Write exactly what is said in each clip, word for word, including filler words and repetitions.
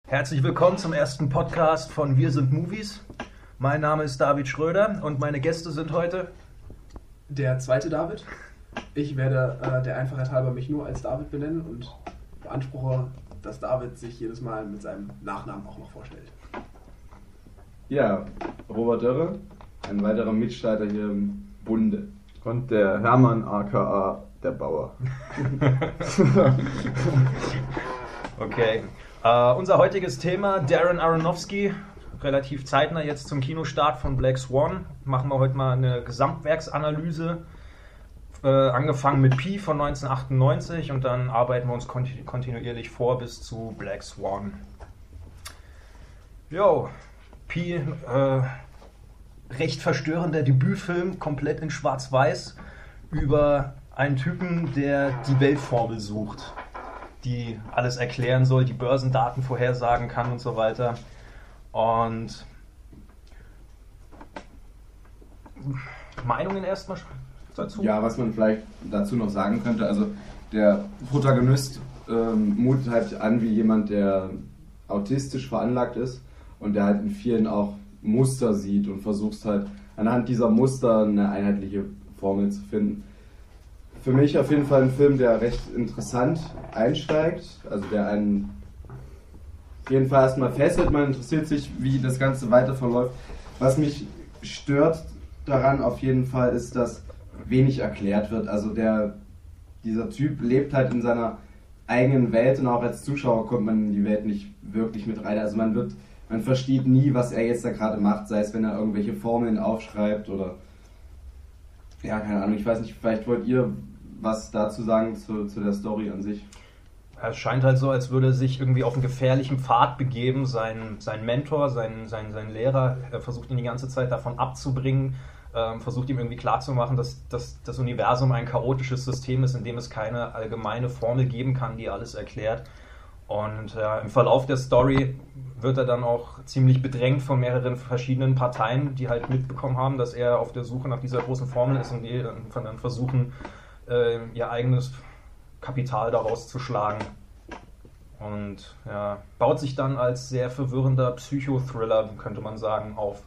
Herzlich willkommen zum ersten Podcast von Wir sind Movies. Mein Name ist David Schröder und meine Gäste sind heute... Der zweite David. Ich werde äh, der Einfachheit halber mich nur als David benennen und beanspruche, dass David sich jedes Mal mit seinem Nachnamen auch noch vorstellt. Ja, Robert Dörre, ein weiterer Mitstreiter hier im Bunde. Und der Hermann aka der Bauer. Okay. Uh, unser heutiges Thema, Darren Aronofsky, relativ zeitnah jetzt zum Kinostart von Black Swan. Machen wir heute mal eine Gesamtwerksanalyse, uh, angefangen mit Pi von neunzehnhundertachtundneunzig und dann arbeiten wir uns kontinu- kontinuierlich vor bis zu Black Swan. Jo, Pi, uh, recht verstörender Debütfilm, komplett in Schwarz-Weiß, über einen Typen, der die Weltformel sucht, die alles erklären soll, die Börsendaten vorhersagen kann und so weiter. Und Meinungen erstmal dazu? Ja, was man vielleicht dazu noch sagen könnte, also der Protagonist ähm, mutet halt an wie jemand, der autistisch veranlagt ist und der halt in vielen auch Muster sieht und versucht halt anhand dieser Muster eine einheitliche Formel zu finden. Für mich auf jeden Fall ein Film, der recht interessant einsteigt, also der einen auf jeden Fall erstmal fesselt, man interessiert sich, wie das Ganze weiter verläuft. Was mich stört daran auf jeden Fall ist, dass wenig erklärt wird. Also der, dieser Typ lebt halt in seiner eigenen Welt und auch als Zuschauer kommt man in die Welt nicht wirklich mit rein. Also man wird, man versteht nie, was er jetzt da gerade macht, sei es wenn er irgendwelche Formeln aufschreibt oder ja, keine Ahnung, ich weiß nicht, vielleicht wollt ihr was dazu sagen zu, zu der Story an sich? Es scheint halt so, als würde er sich irgendwie auf einen gefährlichen Pfad begeben. Sein, sein Mentor, sein, sein, sein Lehrer er versucht ihn die ganze Zeit davon abzubringen, ähm, versucht ihm irgendwie klarzumachen, dass, dass das Universum ein chaotisches System ist, in dem es keine allgemeine Formel geben kann, die alles erklärt. Und ja, im Verlauf der Story wird er dann auch ziemlich bedrängt von mehreren verschiedenen Parteien, die halt mitbekommen haben, dass er auf der Suche nach dieser großen Formel ist und die dann versuchen, äh, ihr eigenes Kapital daraus zu schlagen. Und ja, baut sich dann als sehr verwirrender Psychothriller, könnte man sagen, auf.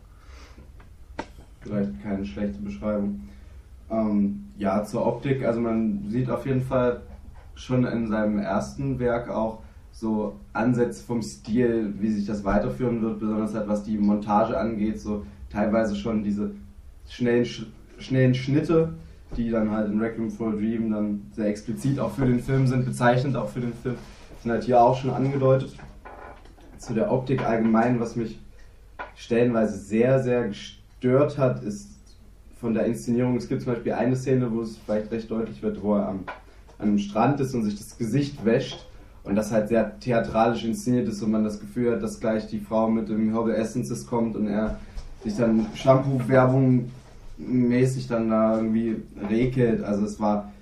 Vielleicht keine schlechte Beschreibung. Ähm, ja, zur Optik, also man sieht auf jeden Fall schon in seinem ersten Werk auch so Ansätze vom Stil, wie sich das weiterführen wird, besonders halt was die Montage angeht, so teilweise schon diese schnellen, schnellen Schnitte, die dann halt in Requiem for a Dream dann sehr explizit auch für den Film sind, bezeichnend auch für den Film, sind halt hier auch schon angedeutet. Zu der Optik allgemein, was mich stellenweise sehr, sehr gestört hat, ist von der Inszenierung, es gibt zum Beispiel eine Szene, wo es vielleicht recht deutlich wird, wo er am, an einem Strand ist und sich das Gesicht wäscht und das halt sehr theatralisch inszeniert ist und man das Gefühl hat, dass gleich die Frau mit dem Herbal Essences kommt und er sich dann Shampoo-Werbung mäßig dann da irgendwie rekelt. Also es war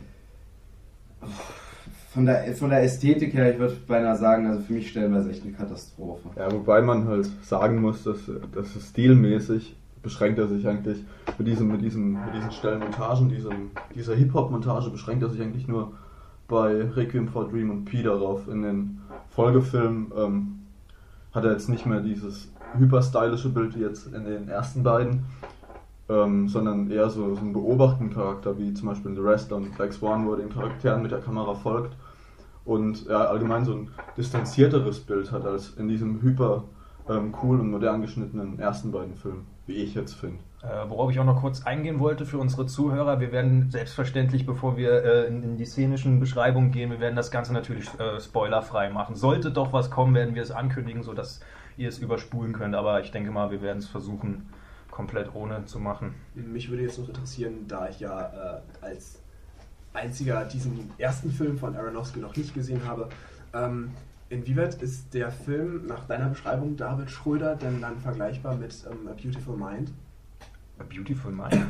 von der, von der Ästhetik her, ich würde beinahe sagen, also für mich stellenweise echt eine Katastrophe. Ja, wobei man halt sagen muss, dass, dass es stilmäßig beschränkt er sich eigentlich mit diesen, mit diesen, mit diesen schnellen Montagen, diesem, dieser Hip-Hop-Montage beschränkt er sich eigentlich nur bei Requiem for a Dream und Pi darauf. In den Folgefilmen ähm, hat er jetzt nicht mehr dieses hyperstylische Bild wie jetzt in den ersten beiden, ähm, sondern eher so, so einen beobachtenden Charakter, wie zum Beispiel in The Wrestler und Black Swan, wo er den Charakteren mit der Kamera folgt und er allgemein so ein distanzierteres Bild hat als in diesem hyper ähm, cool und modern geschnittenen ersten beiden Filmen, wie ich jetzt finde. Äh, worauf ich auch noch kurz eingehen wollte für unsere Zuhörer, wir werden selbstverständlich, bevor wir äh, in, in die szenischen Beschreibungen gehen, wir werden das Ganze natürlich äh, spoilerfrei machen. Sollte doch was kommen, werden wir es ankündigen, sodass ihr es überspulen könnt, aber ich denke mal, wir werden es versuchen, komplett ohne zu machen. Mich würde jetzt noch interessieren, da ich ja äh, als einziger diesen ersten Film von Aronofsky noch nicht gesehen habe, ähm, inwieweit ist der Film nach deiner Beschreibung, David Schröder, denn dann vergleichbar mit ähm, A Beautiful Mind? A Beautiful Mind?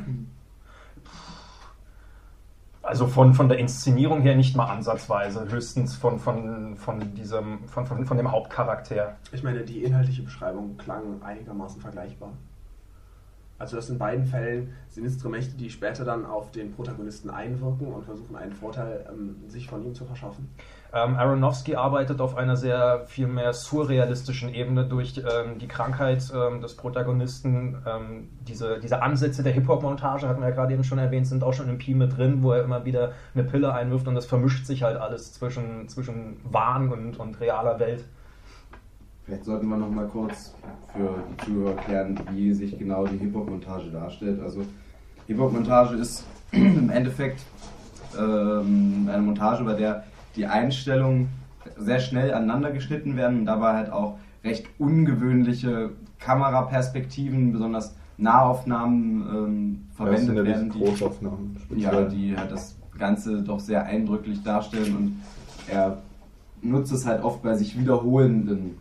Also von, von der Inszenierung her nicht mal ansatzweise, höchstens von, von, von, diesem, von, von, von dem Hauptcharakter. Ich meine, die inhaltliche Beschreibung klang einigermaßen vergleichbar. Also das in beiden Fällen sinistre Mächte, die später dann auf den Protagonisten einwirken und versuchen einen Vorteil ähm, sich von ihm zu verschaffen. Ähm, Aronofsky arbeitet auf einer sehr viel mehr surrealistischen Ebene durch ähm, die Krankheit ähm, des Protagonisten. Ähm, diese, diese Ansätze der Hip-Hop-Montage, hatten wir ja gerade eben schon erwähnt, sind auch schon im Pi mit drin, wo er immer wieder eine Pille einwirft und das vermischt sich halt alles zwischen, zwischen Wahn und, und realer Welt. Vielleicht sollten wir noch mal kurz für die Zuhörer klären, wie sich genau die Hip-Hop-Montage darstellt. Also Hip-Hop-Montage ist im Endeffekt ähm, eine Montage, bei der die Einstellungen sehr schnell aneinander geschnitten werden und dabei halt auch recht ungewöhnliche Kameraperspektiven, besonders Nahaufnahmen ähm, verwendet ja, werden. Die Großaufnahmen. Ja, die halt das Ganze doch sehr eindrücklich darstellen und er nutzt es halt oft bei sich wiederholenden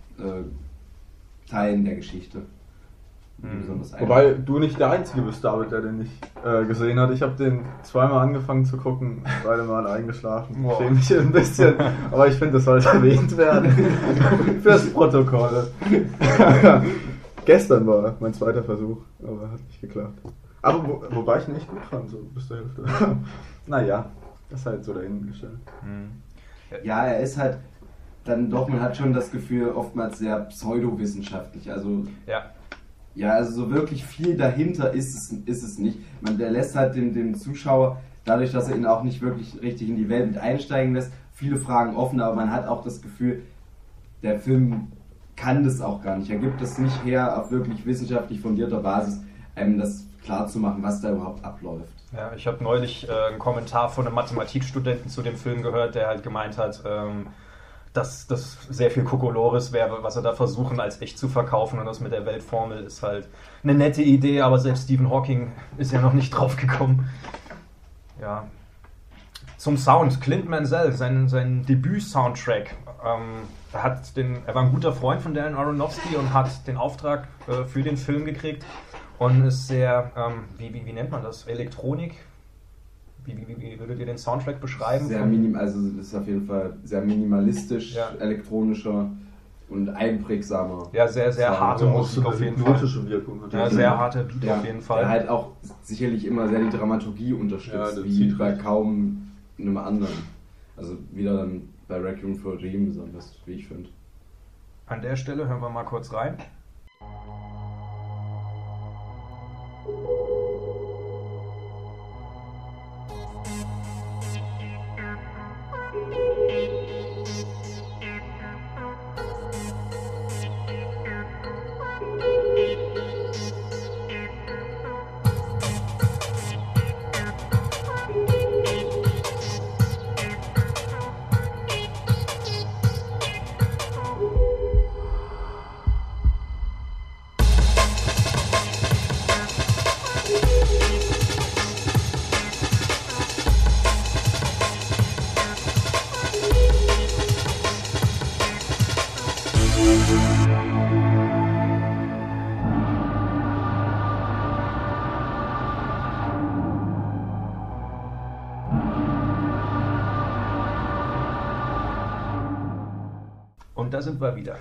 äh, Teilen der Geschichte. Mhm. Wobei du nicht der Einzige bist, David, der den nicht äh, gesehen hat. Ich habe den zweimal angefangen zu gucken, beide Mal eingeschlafen. Wow. Schäme mich ein bisschen, aber ich finde, das sollte erwähnt werden. Fürs Protokoll. Gestern war mein zweiter Versuch, aber hat nicht geklappt. Aber wo, wobei ich ihn echt gut fand, so bis zur Hälfte. Naja, das ist halt so dahingestellt. Mhm. Ja, er ist halt dann doch, man hat schon das Gefühl, oftmals sehr pseudowissenschaftlich. Also Ja. Ja, also so wirklich viel dahinter ist es, ist es nicht. Man, der lässt halt den, den Zuschauer, dadurch, dass er ihn auch nicht wirklich richtig in die Welt mit einsteigen lässt, viele Fragen offen, aber man hat auch das Gefühl, der Film kann das auch gar nicht. Er gibt es nicht her, auf wirklich wissenschaftlich fundierter Basis, einem das klarzumachen, was da überhaupt abläuft. Ja, ich habe neulich äh, einen Kommentar von einem Mathematikstudenten zu dem Film gehört, der halt gemeint hat, ähm, dass das sehr viel Kokolores wäre, was sie da versuchen als echt zu verkaufen, und das mit der Weltformel ist halt eine nette Idee, aber selbst Stephen Hawking ist ja noch nicht drauf gekommen. Ja. Zum Sound, Clint Mansell, sein, sein Debüt-Soundtrack. Ähm, er, hat den, er war ein guter Freund von Darren Aronofsky und hat den Auftrag äh, für den Film gekriegt und ist sehr, ähm, wie, wie, wie nennt man das, Elektronik? Wie, wie, wie würdet ihr den Soundtrack beschreiben? Sehr minim, also das ist auf jeden Fall sehr minimalistisch, Ja. elektronischer und einprägsamer. Ja, sehr, sehr Sound. harte Also auch Musik so auf eine jeden Fall. hypnotische Wirkung hat. Ja, sehr harter Beat Ja, auf jeden Fall. der halt auch sicherlich immer sehr die Dramaturgie unterstützt, Ja, das wie zieht bei richtig. kaum einem anderen. Also wieder dann bei Requiem for a Dream besonders, wie ich finde. An der Stelle hören wir mal kurz rein. Und da sind wir wieder.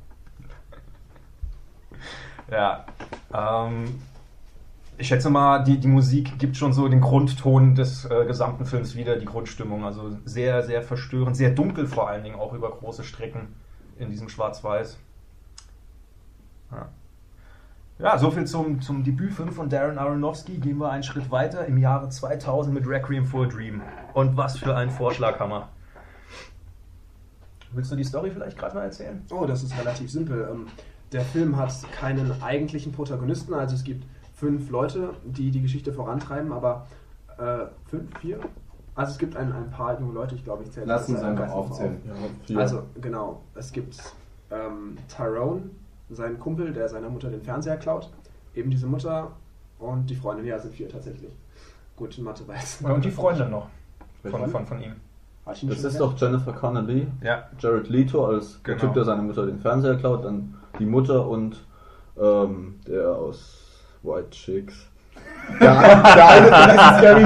Ja, ähm, ich schätze mal, die, die Musik gibt schon so den Grundton des äh, gesamten Films wieder, die Grundstimmung. Also sehr, sehr verstörend, sehr dunkel vor allen Dingen, auch über große Strecken in diesem Schwarz-Weiß. Ja. Ja, soviel zum, zum Debütfilm von Darren Aronofsky. Gehen wir einen Schritt weiter im Jahre zweitausend mit Requiem for a Dream. Und was für ein Vorschlaghammer. Willst du die Story vielleicht gerade mal erzählen? Oh, das ist relativ simpel. Ähm, der Film hat keinen eigentlichen Protagonisten, also es gibt fünf Leute, die die Geschichte vorantreiben, aber äh, fünf, vier? Also es gibt ein, ein paar junge Leute, ich glaube, ich zähle Lass uns das einfach einfach aufzählen. Ja, auf. vier. Also genau, es gibt ähm, Tyrone, seinen Kumpel, der seiner Mutter den Fernseher klaut, eben diese Mutter und die Freundin, ja, sind vier tatsächlich. Gut, Mathe weiß. Und die Freundin noch von, Welche? von, von ihm. Hat ich ihn Das schon ist erwähnt? doch Jennifer Connelly, Ja. Jared Leto als der Genau. Typ, der seiner Mutter den Fernseher klaut, dann die Mutter und ähm, der aus White Chicks. Der, der eine von diesen Scary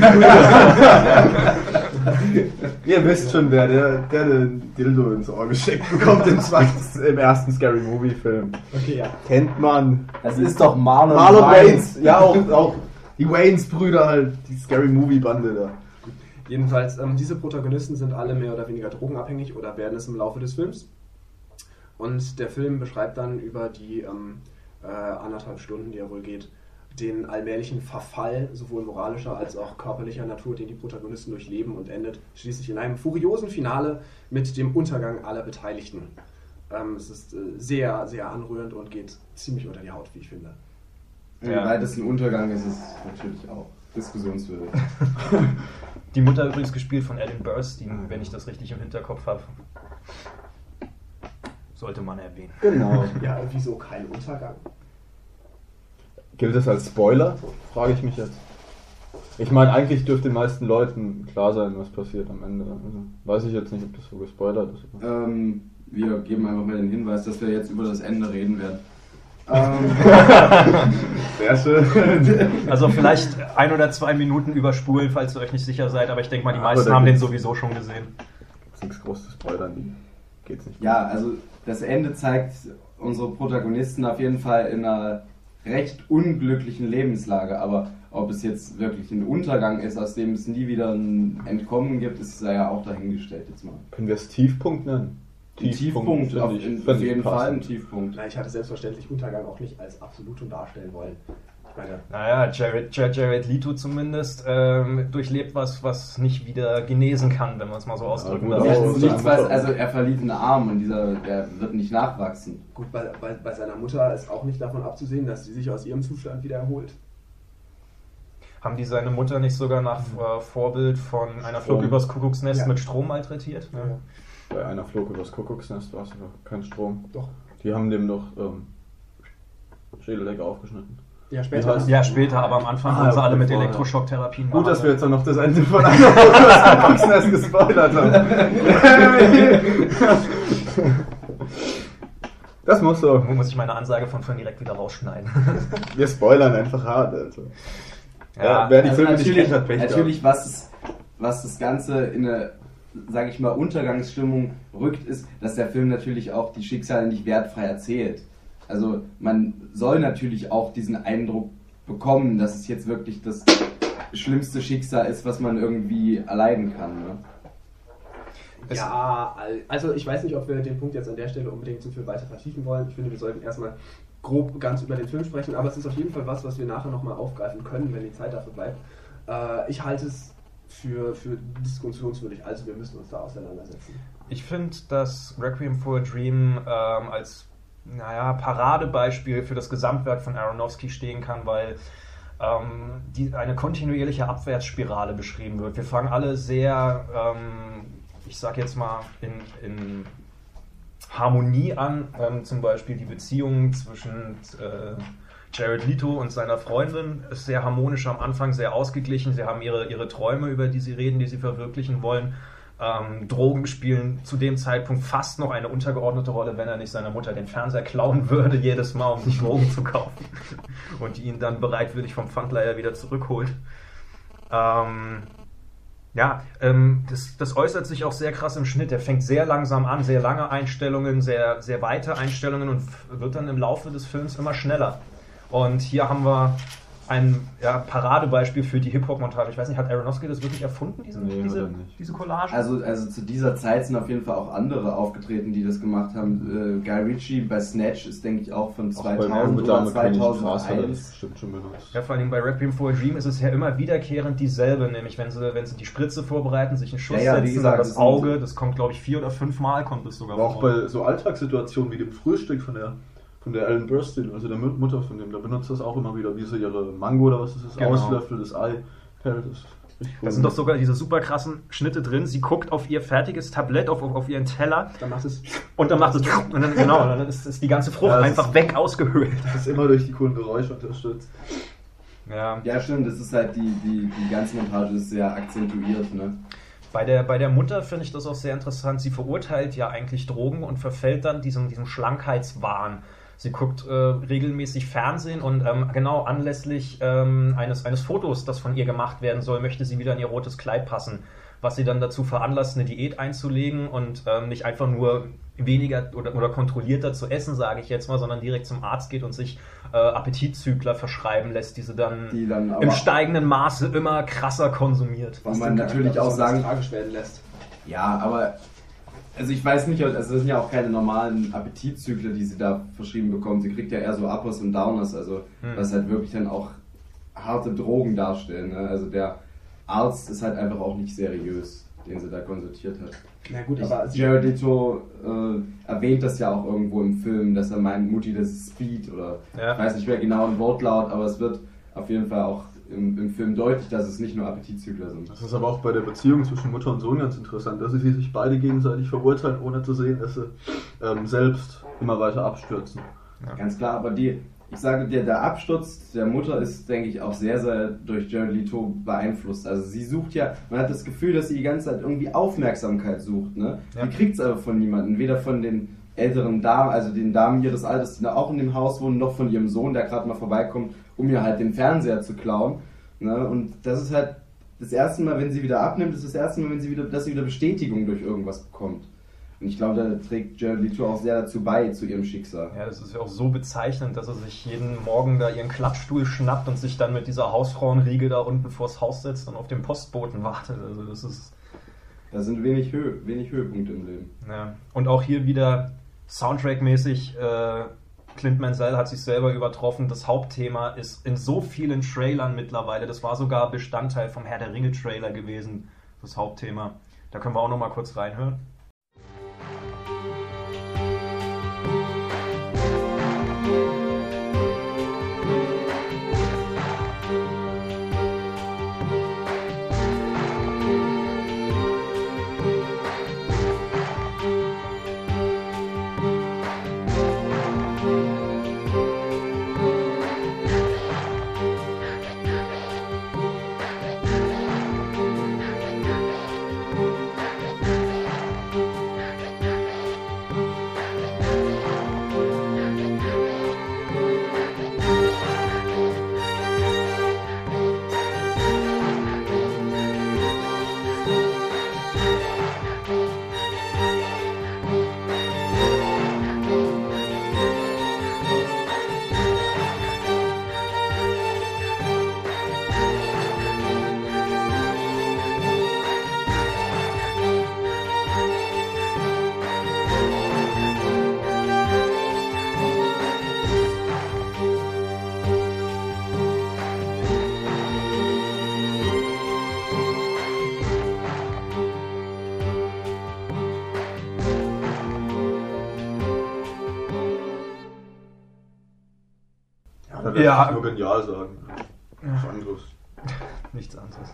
Movie. Ihr wisst schon, wer der, der den Dildo ins Ohr geschickt bekommt im, zweiten, im ersten Scary Movie Film. Okay, ja. Kennt man. Das ist doch Marlon, Marlon Wayans. Ja, auch, auch die Wayans-Brüder halt, die Scary Movie Bande da. Jedenfalls, ähm, diese Protagonisten sind alle mehr oder weniger drogenabhängig oder werden es im Laufe des Films. Und der Film beschreibt dann über die ähm, äh, anderthalb Stunden, die er wohl geht, den allmählichen Verfall sowohl moralischer als auch körperlicher Natur, den die Protagonisten durchleben, und endet schließlich in einem furiosen Finale mit dem Untergang aller Beteiligten. Ähm, es ist äh, sehr, sehr anrührend und geht ziemlich unter die Haut, wie ich finde. Im ja. weitesten Untergang ist es natürlich auch diskussionswürdig. Die Mutter übrigens gespielt von Ellen Burstyn, wenn ich das richtig im Hinterkopf habe. Sollte man erwähnen. Genau. Ja, wieso kein Untergang? Gilt das als Spoiler? Frage ich mich jetzt. Ich meine, eigentlich dürfte den meisten Leuten klar sein, was passiert am Ende. Also, weiß ich jetzt nicht, ob das so gespoilert ist. Ähm, wir geben einfach mal den Hinweis, dass wir jetzt über das Ende reden werden. Ähm. Sehr schön. Also vielleicht ein oder zwei Minuten überspulen, falls ihr euch nicht sicher seid, aber ich denke mal, die meisten haben den sowieso schon gesehen. Das ist nichts groß zu spoilern, die geht's nicht. Ja, also das Ende zeigt unsere Protagonisten auf jeden Fall in einer recht unglücklichen Lebenslage, aber ob es jetzt wirklich ein Untergang ist, aus dem es nie wieder ein Entkommen gibt, ist ja auch dahingestellt jetzt mal. Können wir es Tiefpunkt nennen? Ein Tiefpunkt, Tiefpunkt auf, in, auf jeden Fall ein Tiefpunkt. Na, ich hatte selbstverständlich Untergang auch nicht als Absolutum darstellen wollen. Ich meine, naja, Jared, Jared Leto zumindest ähm, durchlebt was, was nicht wieder genesen kann, wenn man es mal so ausdrücken darf. Ja, also, also er verliert einen Arm und dieser, der wird nicht nachwachsen. Gut, bei, bei, bei seiner Mutter ist auch nicht davon abzusehen, dass sie sich aus ihrem Zustand wieder erholt. Haben die seine Mutter nicht sogar nach äh, Vorbild von einer Flug übers Kuckucksnest ja. mit Strom malträtiert? Ja. Ja. Bei einer Flug übers Kuckucksnest war es noch kein Strom. Doch. Die haben dem doch ähm, Schädeldecke aufgeschnitten. Ja, später. Ja, später, aber am Anfang ah, haben sie alle mit vorher. Elektroschocktherapien Gut, dass wir jetzt auch noch das Ende von einer Flug übers Kuckucksnest gespoilert haben. Das muss so. Wo muss ich meine Ansage von vorhin direkt wieder rausschneiden? Wir spoilern einfach hart, Alter. Ja, ja, wer die also Filme nicht kennt, hat Pech natürlich, was, es, was das Ganze in eine, sage ich mal, Untergangsstimmung rückt, ist, dass der Film natürlich auch die Schicksale nicht wertfrei erzählt. Also man soll natürlich auch diesen Eindruck bekommen, dass es jetzt wirklich das schlimmste Schicksal ist, was man irgendwie erleiden kann. Ne? Ja, also ich weiß nicht, ob wir den Punkt jetzt an der Stelle unbedingt so viel weiter vertiefen wollen. Ich finde, wir sollten erstmal grob ganz über den Film sprechen, aber es ist auf jeden Fall was, was wir nachher nochmal aufgreifen können, wenn die Zeit dafür bleibt. Äh, ich halte es für, für diskussionswürdig, also wir müssen uns da auseinandersetzen. Ich finde, dass Requiem for a Dream ähm, als naja, Paradebeispiel für das Gesamtwerk von Aronofsky stehen kann, weil ähm, die, eine kontinuierliche Abwärtsspirale beschrieben wird. Wir fangen alle sehr, ähm, ich sag jetzt mal, in, in Harmonie an, ähm, zum Beispiel die Beziehung zwischen äh, Jared Leto und seiner Freundin ist sehr harmonisch am Anfang, sehr ausgeglichen. Sie haben ihre, ihre Träume, über die sie reden, die sie verwirklichen wollen. Ähm, Drogen spielen zu dem Zeitpunkt fast noch eine untergeordnete Rolle, wenn er nicht seiner Mutter den Fernseher klauen würde, jedes Mal, um sich Drogen zu kaufen. Und die ihn dann bereitwillig vom Pfandleiher wieder zurückholt. Ähm, ja, ähm, das, das äußert sich auch sehr krass im Schnitt. Er fängt sehr langsam an, sehr lange Einstellungen, sehr, sehr weite Einstellungen und wird dann im Laufe des Films immer schneller. Und hier haben wir ein ja, Paradebeispiel für die Hip-Hop-Montage. Ich weiß nicht, hat Aronofsky das wirklich erfunden, diese, nee, diese, diese Collage? Also, also zu dieser Zeit sind auf jeden Fall auch andere aufgetreten, die das gemacht haben. Äh, Guy Ritchie bei Snatch ist, denke ich, auch von zweitausend oder zweitausendeins. Stimmt schon benutzt. Ja, vor allem bei Requiem for a Dream ist es ja immer wiederkehrend dieselbe, nämlich wenn sie, wenn sie die Spritze vorbereiten, sich einen Schuss ja, ja, setzen, gesagt, das Auge, das kommt, glaube ich, vier oder fünf Mal kommt es sogar vor. Auch vor. bei so Alltagssituationen wie dem Frühstück von der von der Ellen Burstyn, also der Mutter von dem, da benutzt das auch immer wieder, wie sie ihre Mango oder was das ist, genau. auslöffelt, das Ei fällt. Das, da sind doch sogar diese super krassen Schnitte drin. Sie guckt auf ihr fertiges Tablett, auf, auf, auf ihren Teller. Dann macht es und dann macht es und dann, genau, dann ist, ist die ganze Frucht ja, einfach weg ausgehöhlt. Das ist immer durch die coolen Geräusche unterstützt. Ja, ja stimmt, das ist halt die, die, die ganze Montage ist sehr akzentuiert, ne? Bei der, bei der Mutter finde ich das auch sehr interessant. Sie verurteilt ja eigentlich Drogen und verfällt dann diesem, diesem Schlankheitswahn. Sie guckt äh, regelmäßig Fernsehen und ähm, genau anlässlich ähm, eines, eines Fotos, das von ihr gemacht werden soll, möchte sie wieder in ihr rotes Kleid passen. was sie dann dazu veranlasst, eine Diät einzulegen und ähm, nicht einfach nur weniger oder, oder kontrollierter zu essen, sage ich jetzt mal, sondern direkt zum Arzt geht und sich äh, Appetitzügler verschreiben lässt, die sie dann, Die dann aber im steigenden Maße immer krasser konsumiert. Was man natürlich auch sagen, tragisch werden lässt. ja, aber also ich weiß nicht, also das sind ja auch keine normalen Appetitzykler, die sie da verschrieben bekommt. Sie kriegt ja eher so Uppers und Downers, also Hm. was halt wirklich dann auch harte Drogen darstellen. Ne? Also der Arzt ist halt einfach auch nicht seriös, den sie da konsultiert hat. Na gut, Ich, aber sie, Jared Leto äh, erwähnt das ja auch irgendwo im Film, dass er meint, Mutti, das ist Speed oder Ja. ich weiß nicht mehr genau im Wortlaut, aber es wird auf jeden Fall auch im, im Film deutlich, dass es nicht nur Appetitzykler sind. Das ist aber auch bei der Beziehung zwischen Mutter und Sohn ganz interessant, dass sie sich beide gegenseitig verurteilen, ohne zu sehen, dass sie ähm, selbst immer weiter abstürzen. Ganz klar, aber die, ich sage dir, der Absturz der Mutter ist, denke ich, auch sehr, sehr durch Jared Leto beeinflusst. Also sie sucht ja, man hat das Gefühl, dass sie die ganze Zeit irgendwie Aufmerksamkeit sucht. Ne? Ja. Die kriegt es aber von niemandem, weder von den älteren Damen, also den Damen ihres Alters, die da auch in dem Haus wohnen, noch von ihrem Sohn, der gerade mal vorbeikommt, um ihr halt den Fernseher zu klauen. Ne? Und das ist halt das erste Mal, wenn sie wieder abnimmt, ist das erste Mal, wenn sie wieder, dass sie wieder Bestätigung durch irgendwas bekommt. Und ich glaube, da trägt Jared Leto auch sehr dazu bei, zu ihrem Schicksal. Ja, das ist ja auch so bezeichnend, dass er sich jeden Morgen da ihren Klappstuhl schnappt und sich dann mit dieser Hausfrauenriege da unten vors Haus setzt und auf den Postboten wartet. Also das ist... Da sind wenig, Höhe, wenig Höhepunkte im Leben. Ja. Und auch hier wieder Soundtrack-mäßig, äh, Clint Mansell hat sich selber übertroffen. Das Hauptthema ist in so vielen Trailern mittlerweile, das war sogar Bestandteil vom Herr der Ringe-Trailer gewesen, das Hauptthema. Da können wir auch noch mal kurz reinhören. Da werde Ja. ich nur genial sagen. Was anderes. Nichts anderes.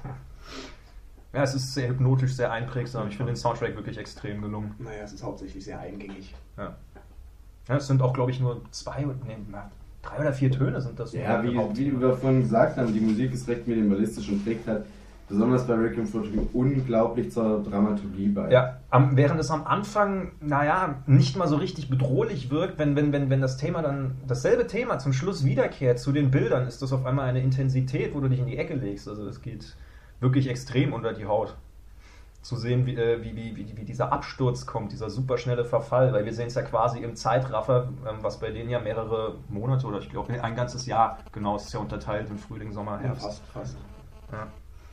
Ja, es ist sehr hypnotisch, sehr einprägsam. Ich finde den Soundtrack wirklich extrem gelungen. naja, es ist hauptsächlich sehr eingängig. Ja, ja es sind auch, glaube ich, nur zwei, nee, drei oder vier Töne sind das. Ja, nur wie, Haupt- wie wir vorhin gesagt haben, die Musik ist recht minimalistisch und trägt halt besonders bei Requiem for a Dream unglaublich zur Dramaturgie bei. Ja, am, während es am Anfang, naja, nicht mal so richtig bedrohlich wirkt, wenn, wenn, wenn, wenn das Thema dann, dasselbe Thema zum Schluss wiederkehrt zu den Bildern, ist das auf einmal eine Intensität, wo du dich in die Ecke legst. Also das geht wirklich extrem unter die Haut. Zu sehen, wie, äh, wie, wie, wie, wie dieser Absturz kommt, dieser superschnelle Verfall, weil wir sehen es ja quasi im Zeitraffer, ähm, was bei denen ja mehrere Monate oder ich glaube ein ganzes Jahr, genau, es ist ja unterteilt in Frühling, Sommer, Ja, Herbst. fast, fast. Ja.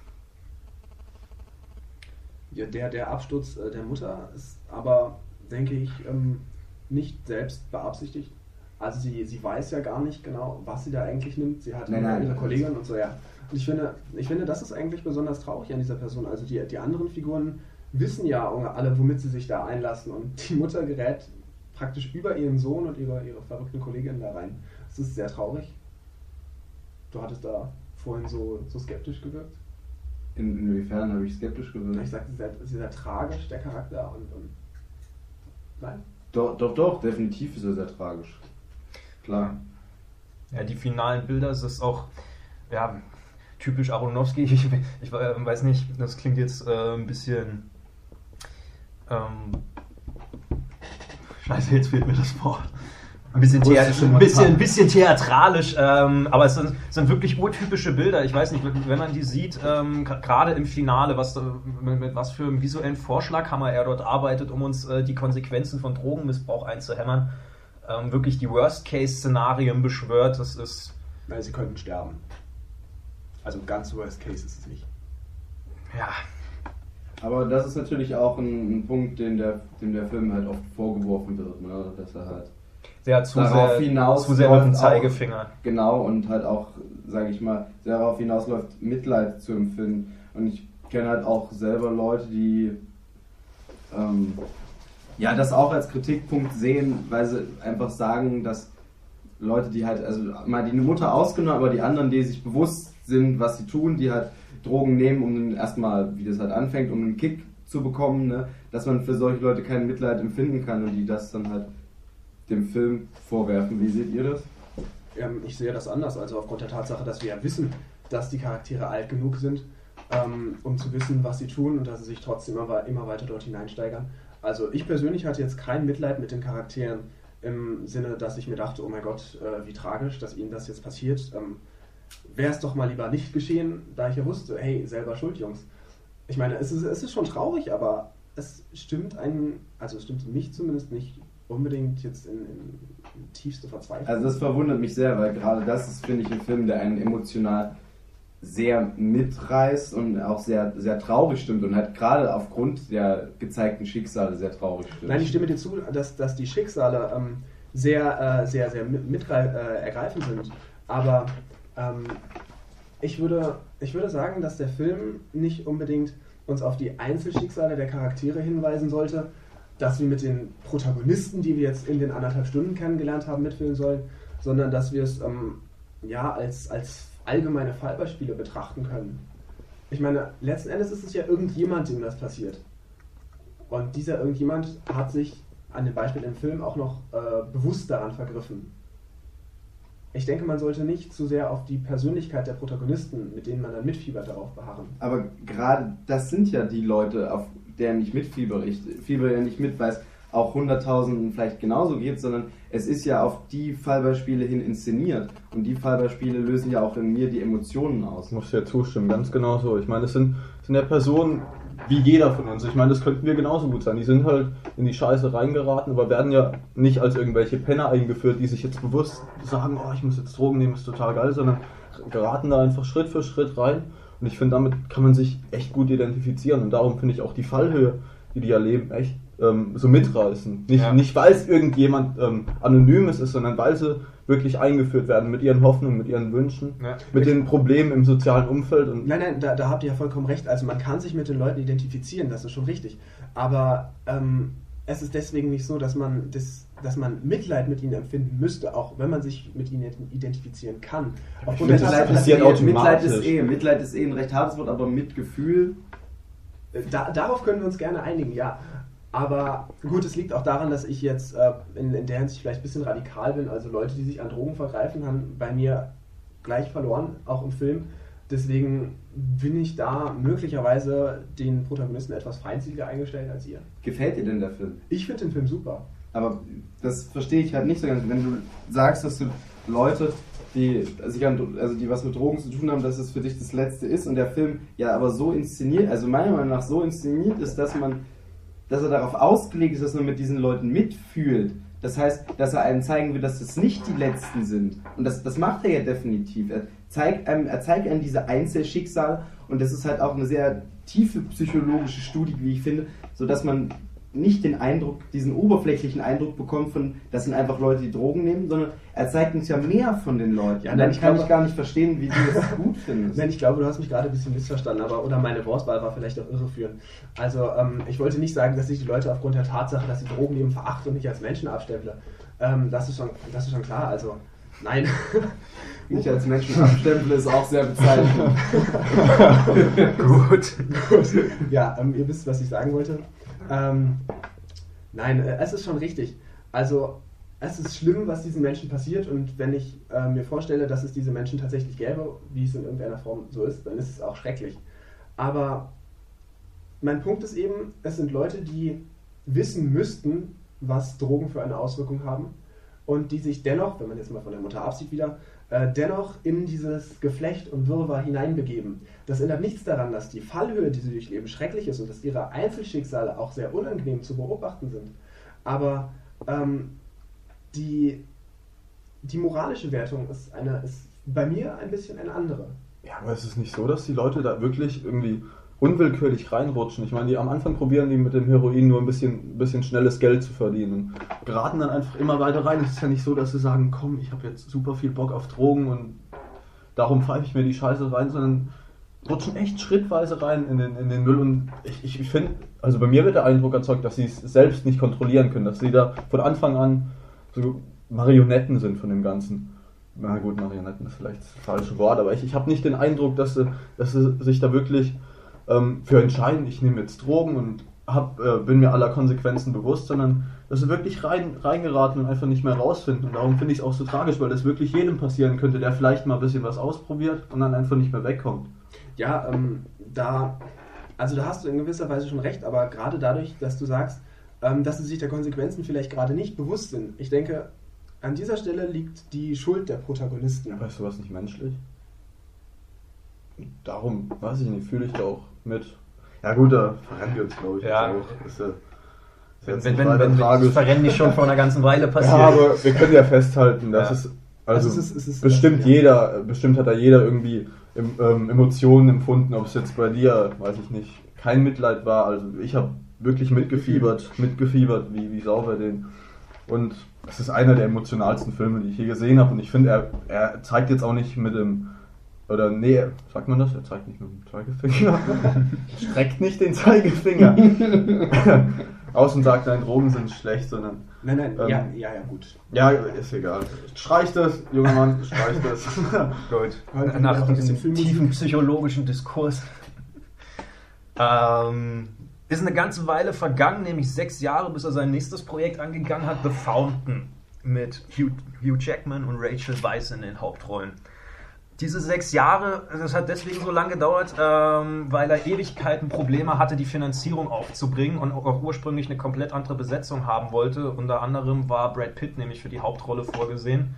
Ja, der, der Absturz äh, der Mutter ist aber, denke ich, ähm, nicht selbst beabsichtigt. Also sie, sie weiß ja gar nicht genau, was sie da eigentlich nimmt. Sie hat Nein, nur nein. ihre Kollegin und so, ja. Und ich finde, ich finde, das ist eigentlich besonders traurig an dieser Person. Also die, die anderen Figuren wissen ja alle, womit sie sich da einlassen. Und die Mutter gerät praktisch über ihren Sohn und über ihre verrückten Kollegin da rein. Das ist sehr traurig. Du hattest da vorhin so, so skeptisch gewirkt. In, inwiefern habe ich skeptisch gewirkt? Ich sagte, sehr, sehr tragisch, der Charakter. Und, und nein. Doch, doch, doch, definitiv ist er sehr tragisch. Klar. Ja, die finalen Bilder, es ist auch, ja, typisch Aronofsky. Ich, ich weiß nicht, das klingt jetzt äh, ein bisschen. Ähm, Scheiße, jetzt fehlt mir das Wort. Ein bisschen, thea Russische ein bisschen, ein Montage. bisschen theatralisch, ähm, aber es sind, sind wirklich urtypische Bilder. Ich weiß nicht, wenn man die sieht, ähm, gerade im Finale, was, da- mit, mit was für einem visuellen Vorschlaghammer er dort arbeitet, um uns äh, die Konsequenzen von Drogenmissbrauch einzuhämmern, ähm, wirklich die Worst-Case-Szenarien beschwört. Das ist, Nein, sie könnten sterben. Also ganz worst case ist es nicht. ja, Aber das ist natürlich auch ein, ein Punkt, den der, dem der Film halt oft vorgeworfen wird, ne? Dass er halt sehr zu darauf sehr, hinaus zu sehr mit dem läuft auch- Zeigefinger. genau und halt auch, sage ich mal, darauf hinausläuft, Mitleid zu empfinden. Und ich kenne halt auch selber Leute, die ähm, ja das auch als Kritikpunkt sehen, weil sie einfach sagen, dass Leute, die halt, also mal die Mutter ausgenommen, aber die anderen, die sich bewusst sind, was sie tun, die halt Drogen nehmen, um erstmal, wie das halt anfängt, um einen Kick zu bekommen, ne? Dass man für solche Leute kein Mitleid empfinden kann und die das dann halt dem Film vorwerfen. Wie seht ihr das? Ähm, ich sehe das anders, also aufgrund der Tatsache, dass wir ja wissen, dass die Charaktere alt genug sind, ähm, um zu wissen, was sie tun und dass sie sich trotzdem immer, immer weiter dort hineinsteigern. Also ich persönlich hatte jetzt kein Mitleid mit den Charakteren im Sinne, dass ich mir dachte, oh mein Gott, äh, wie tragisch, dass ihnen das jetzt passiert. Ähm, Wäre es doch mal lieber nicht geschehen, da ich ja wusste, hey, selber schuld, Jungs. Ich meine, es ist, es ist schon traurig, aber es stimmt einen, also es stimmt mich zumindest nicht unbedingt jetzt in, in, in tiefste Verzweiflung. Also das verwundert mich sehr, weil gerade das ist, finde ich, ein Film, der einen emotional sehr mitreißt und auch sehr, sehr traurig stimmt und halt gerade aufgrund der gezeigten Schicksale sehr traurig stimmt. Nein, ich stimme dir zu, dass, dass die Schicksale ähm, sehr, äh, sehr, sehr mit, mitgreif, äh, ergreifend sind. Aber ähm, ich, würde, ich würde sagen, dass der Film nicht unbedingt uns auf die Einzelschicksale der Charaktere hinweisen sollte, dass wir mit den Protagonisten, die wir jetzt in den anderthalb Stunden kennengelernt haben, mitfühlen sollen, sondern dass wir es ähm, ja, als, als allgemeine Fallbeispiele betrachten können. Ich meine, letzten Endes ist es ja irgendjemand, dem das passiert. Und dieser irgendjemand hat sich an dem Beispiel im Film auch noch äh, bewusst daran vergriffen. Ich denke, man sollte nicht zu sehr auf die Persönlichkeit der Protagonisten, mit denen man dann mitfiebert, darauf beharren. Aber gerade das sind ja die Leute, auf deren ich mitfieber. Ich fieber ja nicht mit, weil es auch hunderttausenden vielleicht genauso geht, sondern es ist ja auf die Fallbeispiele hin inszeniert. Und die Fallbeispiele lösen ja auch in mir die Emotionen aus. Ich muss ja zustimmen, ganz genau so. Ich meine, es sind, sind ja Personen wie jeder von uns. Ich meine, das könnten wir genauso gut sein. Die sind halt in die Scheiße reingeraten, aber werden ja nicht als irgendwelche Penner eingeführt, die sich jetzt bewusst sagen, oh, ich muss jetzt Drogen nehmen, ist total geil, sondern geraten da einfach Schritt für Schritt rein. Und ich finde, damit kann man sich echt gut identifizieren. Und darum finde ich auch die Fallhöhe, die die erleben, echt ähm, so mitreißen. Nicht, Ja. nicht weil es irgendjemand ähm, Anonymes ist, sondern weil sie wirklich eingeführt werden mit ihren Hoffnungen, mit ihren Wünschen, Ja. mit den Problemen im sozialen Umfeld. Und Nein, nein, da, da habt ihr ja vollkommen recht. Also man kann sich mit den Leuten identifizieren, das ist schon richtig. Aber ähm, es ist deswegen nicht so, dass man, das, dass man Mitleid mit ihnen empfinden müsste, auch wenn man sich mit ihnen identifizieren kann. Aufgrund der Mitleid Tatsache, dass passiert wir- automatisch. Mitleid ist eh, Mitleid ist eh ein recht hartes Wort, aber Mitgefühl. Da, darauf können wir uns gerne einigen, ja. Aber gut, es liegt auch daran, dass ich jetzt äh, in, in der Hinsicht vielleicht ein bisschen radikal bin. Also Leute, die sich an Drogen vergreifen, haben bei mir gleich verloren, auch im Film. Deswegen bin ich da möglicherweise den Protagonisten etwas feindseliger eingestellt als ihr. Gefällt dir denn der Film? Ich finde den Film super. Aber das verstehe ich halt nicht so ganz. Wenn du sagst, dass du Leute, die, sich an, also die was mit Drogen zu tun haben, dass es für dich das Letzte ist und der Film ja aber so inszeniert, also meiner Meinung nach so inszeniert ist, dass man, dass er darauf ausgelegt ist, dass man mit diesen Leuten mitfühlt. Das heißt, dass er einem zeigen will, dass das nicht die Letzten sind. Und das, das macht er ja definitiv. Er zeigt einem, er zeigt einem diese Einzelschicksale und das ist halt auch eine sehr tiefe psychologische Studie, wie ich finde, sodass man nicht den Eindruck, diesen oberflächlichen Eindruck bekommt von, das sind einfach Leute, die Drogen nehmen, sondern er zeigt uns ja mehr von den Leuten. Ja, und dann nein, ich kann glaube- ich gar nicht verstehen, wie du das gut findest. Nein, ich glaube, du hast mich gerade ein bisschen missverstanden, aber oder meine Wortwahl war vielleicht auch irreführend. Also ähm, ich wollte nicht sagen, dass ich die Leute aufgrund der Tatsache, dass sie Drogen nehmen, verachte und nicht als Menschen abstemple. Ähm, das ist schon, das ist schon klar. Also nein. Nicht als Menschen abstempeln ist auch sehr bezeichnend. Gut. Gut. Ja, ähm, ihr wisst, was ich sagen wollte. Ähm, nein, äh, es ist schon richtig. Also es ist schlimm, was diesen Menschen passiert und wenn ich äh, mir vorstelle, dass es diese Menschen tatsächlich gäbe, wie es in irgendeiner Form so ist, dann ist es auch schrecklich. Aber mein Punkt ist eben, es sind Leute, die wissen müssten, was Drogen für eine Auswirkung haben und die sich dennoch, wenn man jetzt mal von der Mutter absieht wieder, äh, dennoch in dieses Geflecht und Wirrwarr hineinbegeben. Das ändert nichts daran, dass die Fallhöhe, die sie durchleben, schrecklich ist und dass ihre Einzelschicksale auch sehr unangenehm zu beobachten sind. Aber ähm, die, die moralische Wertung ist, eine, ist bei mir ein bisschen eine andere. Ja, aber es ist nicht so, dass die Leute da wirklich irgendwie unwillkürlich reinrutschen. Ich meine, die am Anfang probieren die mit dem Heroin nur ein bisschen, bisschen schnelles Geld zu verdienen und geraten dann einfach immer weiter rein. Es ist ja nicht so, dass sie sagen, komm, ich habe jetzt super viel Bock auf Drogen und darum pfeife ich mir die Scheiße rein, sondern rutschen echt schrittweise rein in den, in den Müll. Und ich, ich, ich finde, also bei mir wird der Eindruck erzeugt, dass sie es selbst nicht kontrollieren können, dass sie da von Anfang an so Marionetten sind von dem Ganzen. Na gut, Marionetten ist vielleicht das falsche Wort, aber ich, ich habe nicht den Eindruck, dass sie, dass sie sich da wirklich ähm, für entscheiden, ich nehme jetzt Drogen und hab, äh, bin mir aller Konsequenzen bewusst, sondern dass sie wirklich rein, reingeraten und einfach nicht mehr rausfinden. Und darum finde ich es auch so tragisch, weil das wirklich jedem passieren könnte, der vielleicht mal ein bisschen was ausprobiert und dann einfach nicht mehr wegkommt. Ja, ähm, da, also da hast du in gewisser Weise schon recht, aber gerade dadurch, dass du sagst, ähm, dass sie sich der Konsequenzen vielleicht gerade nicht bewusst sind. Ich denke, an dieser Stelle liegt die Schuld der Protagonisten. Weißt du was nicht menschlich? Darum, weiß ich nicht, fühle ich da auch mit. Ja gut, da verrennen wir uns, glaube ich. Ja. Auch. Ist, äh, ist wenn wenn, wenn, wenn das Verrennen nicht schon vor einer ganzen Weile passiert. Ja, aber wir können ja festhalten, dass ja. es, also, also es ist, es ist, bestimmt ja. jeder, bestimmt hat da jeder irgendwie ähm, Emotionen empfunden, ob es jetzt bei dir, weiß ich nicht, kein Mitleid war. Also ich habe wirklich mitgefiebert, mitgefiebert, wie, wie sauber den. Und es ist einer der emotionalsten Filme, die ich je gesehen habe. Und ich finde, er, er zeigt jetzt auch nicht mit dem, oder nee, sagt man das? Er zeigt nicht mit dem Zeigefinger. Streckt nicht den Zeigefinger aus und sagt, nein, Drogen sind schlecht, sondern... Nein, nein, ähm, ja, ja, ja, gut. Ja, ist egal. Streich das, junger Mann, streich das. Gut, nach diesem tiefen psychologischen Diskurs. ähm... Ist eine ganze Weile vergangen, nämlich sechs Jahre, bis er sein nächstes Projekt angegangen hat, The Fountain, mit Hugh, Hugh Jackman und Rachel Weisz in den Hauptrollen. Diese sechs Jahre, das hat deswegen so lange gedauert, ähm, weil er Ewigkeiten Probleme hatte, die Finanzierung aufzubringen und auch ursprünglich eine komplett andere Besetzung haben wollte. Unter anderem war Brad Pitt nämlich für die Hauptrolle vorgesehen.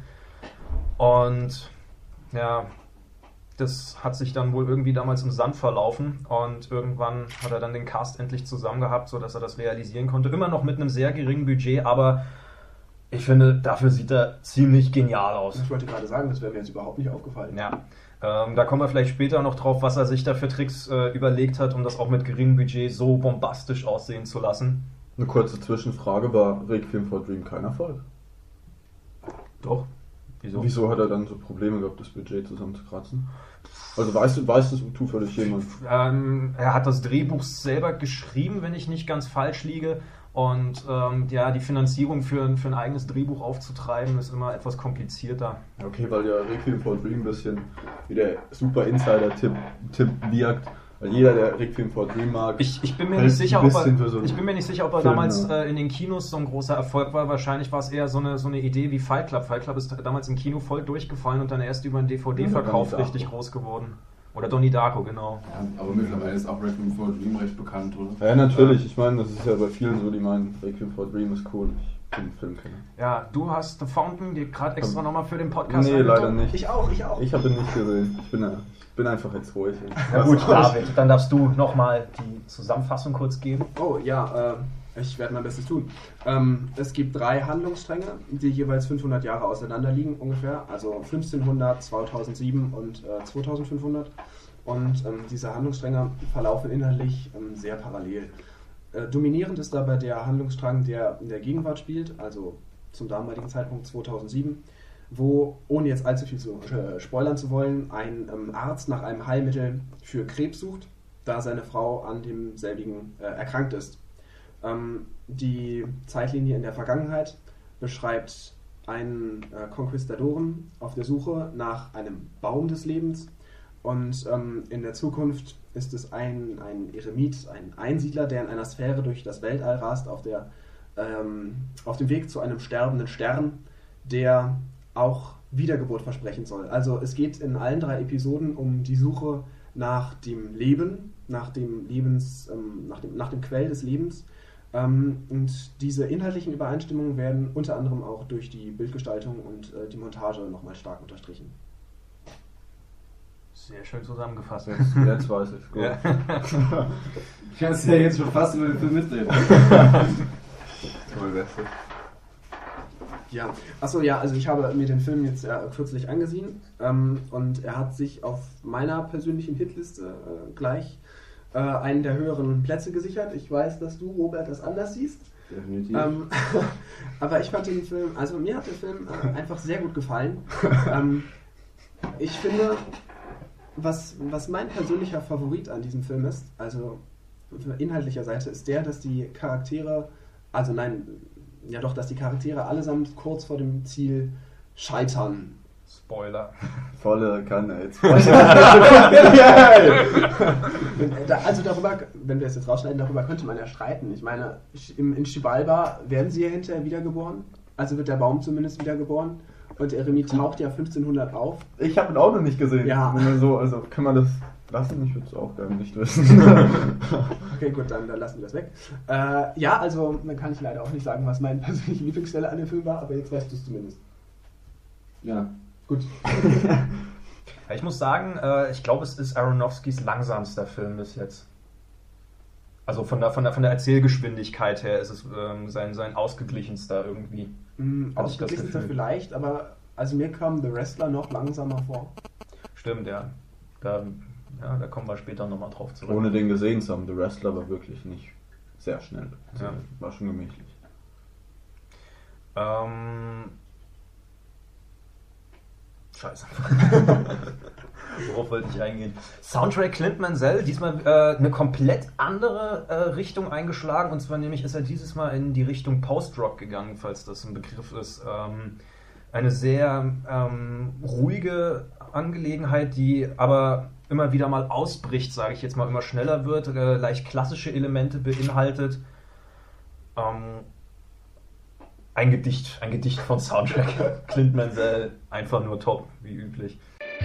Und ja... Das hat sich dann wohl irgendwie damals im Sand verlaufen und irgendwann hat er dann den Cast endlich zusammen gehabt, sodass er das realisieren konnte. Immer noch mit einem sehr geringen Budget, aber ich finde, dafür sieht er ziemlich genial aus. Ich wollte gerade sagen, das wäre mir jetzt überhaupt nicht aufgefallen. Ja, ähm, da kommen wir vielleicht später noch drauf, was er sich da für Tricks äh, überlegt hat, um das auch mit geringem Budget so bombastisch aussehen zu lassen. Eine kurze Zwischenfrage, war Requiem for a Dream kein Erfolg? Doch. Wieso? Wieso hat er dann so Probleme gehabt, das Budget zusammenzukratzen? Also weißt du, weißt du zufällig jemand? Ähm, er hat das Drehbuch selber geschrieben, wenn ich nicht ganz falsch liege. Und ähm, ja, die Finanzierung für, für ein eigenes Drehbuch aufzutreiben, ist immer etwas komplizierter. Okay, weil ja Requiem for a Dream ein bisschen wie der super Insider-Tipp Tipp wirkt. Weil jeder, der Requiem for a Dream mag, ich, ich, bin mir halt nicht sicher, ob er, so ich bin mir nicht sicher, ob er Film, damals ja. äh, in den Kinos so ein großer Erfolg war. Wahrscheinlich war es eher so eine, so eine Idee wie Fight Club. Fight Club ist damals im Kino voll durchgefallen und dann erst über einen D V D-Verkauf ja, richtig groß geworden. Oder Donnie Darko, genau. Ja, aber mittlerweile ist auch Requiem for a Dream recht bekannt, oder? Ja, natürlich. Ich meine, das ist ja bei vielen so, die meinen, Requiem for a Dream ist cool. Ich bin Filmkenner. Ja, du hast The Fountain dir gerade extra nochmal für den Podcast Nee, angeguckt? leider nicht. Ich auch, ich auch. Ich habe ihn nicht gesehen. Ich bin, ja, ich bin einfach jetzt ruhig. Na gut, David, dann darfst du nochmal die Zusammenfassung kurz geben. Oh ja, äh, ich werde mein Bestes tun. Ähm, es gibt drei Handlungsstränge, die jeweils fünfhundert Jahre auseinander liegen ungefähr. Also fünfzehnhundert, zweitausendsieben und äh, zweitausendfünfhundert. Und ähm, diese Handlungsstränge verlaufen inhaltlich ähm, sehr parallel. Äh, dominierend ist dabei der Handlungsstrang, der in der Gegenwart spielt, also zum damaligen Zeitpunkt zweitausendsieben, wo, ohne jetzt allzu viel zu äh, spoilern zu wollen, ein ähm, Arzt nach einem Heilmittel für Krebs sucht, da seine Frau an demselbigen äh, erkrankt ist. Ähm, die Zeitlinie in der Vergangenheit beschreibt einen äh, Konquistadoren auf der Suche nach einem Baum des Lebens. Und ähm, in der Zukunft ist es ein, ein Eremit, ein Einsiedler, der in einer Sphäre durch das Weltall rast, auf, der, ähm, auf dem Weg zu einem sterbenden Stern, der auch Wiedergeburt versprechen soll. Also es geht in allen drei Episoden um die Suche nach dem Leben, nach dem Lebens, ähm, nach dem, nach dem Quell des Lebens. Ähm, und diese inhaltlichen Übereinstimmungen werden unter anderem auch durch die Bildgestaltung und äh, die Montage nochmal stark unterstrichen. Sehr schön zusammengefasst. Jetzt, jetzt weiß ich. Gut. Ja. Ich kann es ja jetzt schon fast über den Film mitreden. Toll, Beste. Ja, achso, ja, also ich habe mir den Film jetzt äh, kürzlich angesehen ähm, und er hat sich auf meiner persönlichen Hitliste äh, gleich äh, einen der höheren Plätze gesichert. Ich weiß, dass du, Robert, das anders siehst. Definitiv. Ähm, aber ich fand den Film, also mir hat der Film äh, einfach sehr gut gefallen. ähm, ich finde, was, was mein persönlicher Favorit an diesem Film ist, also von inhaltlicher Seite, ist der, dass die Charaktere, also nein, ja doch, dass die Charaktere allesamt kurz vor dem Ziel scheitern. Spoiler. Volle Kanne jetzt. Also darüber, wenn wir es jetzt rausschneiden, darüber könnte man ja streiten. Ich meine, in Xibalba werden sie ja hinterher wiedergeboren. Also wird der Baum zumindest wiedergeboren. Und der Eremit taucht ja fünfzehnhundert auf. Ich habe ihn auch noch nicht gesehen. Ja. So, also kann man das lassen? Ich würde es auch gerne nicht wissen. Okay, gut, dann, dann lassen wir das weg. Äh, ja, also dann kann ich leider auch nicht sagen, was meine persönliche Lieblingsstelle an dem Film war, aber jetzt weißt du es zumindest. Ja. Gut. Ja, ich muss sagen, äh, ich glaube, es ist Aronofskys langsamster Film bis jetzt. Also von der, von der, von der Erzählgeschwindigkeit her ist es ähm, sein, sein ausgeglichenster irgendwie. Mm, Hab ich das ausgeglichenster Gefühl. vielleicht, aber also mir kam The Wrestler noch langsamer vor. Stimmt, ja. Da, ja, da kommen wir später nochmal drauf zurück. Ohne den gesehen zu haben, The Wrestler war wirklich nicht sehr schnell. Also, Ja. war schon gemächlich. Ähm. Scheiße. Worauf wollte ich eingehen? Soundtrack Clint Mansell, diesmal äh, eine komplett andere äh, Richtung eingeschlagen. Und zwar nämlich ist er dieses Mal in die Richtung Post-Rock gegangen, falls das ein Begriff ist. Ähm, eine sehr ähm, ruhige Angelegenheit, die aber immer wieder mal ausbricht, sage ich jetzt mal, immer schneller wird, äh, leicht klassische Elemente beinhaltet. Ähm, ein Gedicht, ein Gedicht von Soundtrack. Clint Mansell, einfach nur top, wie üblich.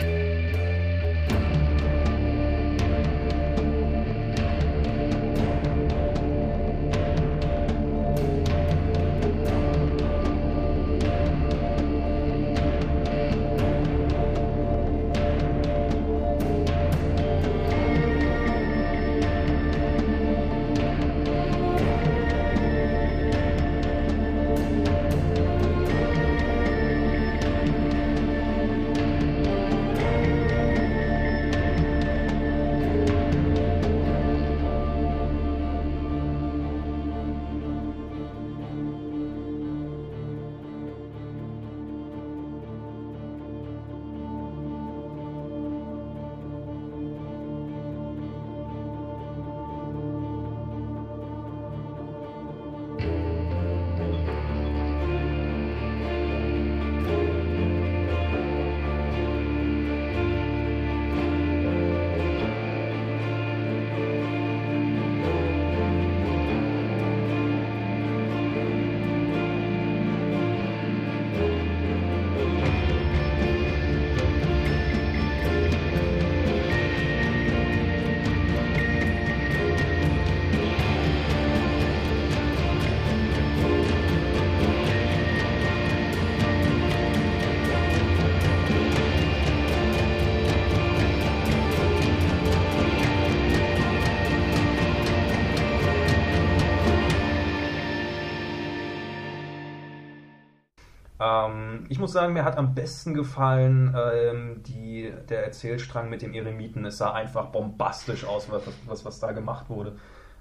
Ähm, ich muss sagen, mir hat am besten gefallen ähm, die, der Erzählstrang mit dem Eremiten. Es sah einfach bombastisch aus, was, was, was da gemacht wurde.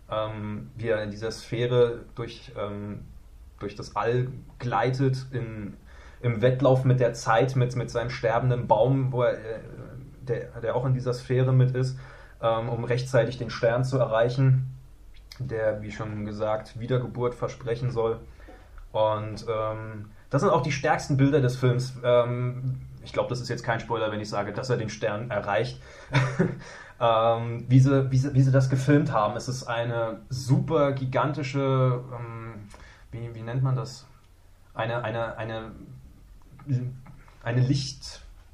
Ähm, wie er in dieser Sphäre durch, ähm, durch das All gleitet, in, im Wettlauf mit der Zeit, mit, mit seinem sterbenden Baum, wo er, äh, der, der auch in dieser Sphäre mit ist, ähm, um rechtzeitig den Stern zu erreichen, der, wie schon gesagt, Wiedergeburt versprechen soll. Und ähm, das sind auch die stärksten Bilder des Films. Ähm, ich glaube, das ist jetzt kein Spoiler, wenn ich sage, dass er den Stern erreicht. ähm, wie, sie, wie, sie, wie sie das gefilmt haben. Es ist eine super gigantische, ähm, wie, wie nennt man das? Eine, eine, eine, eine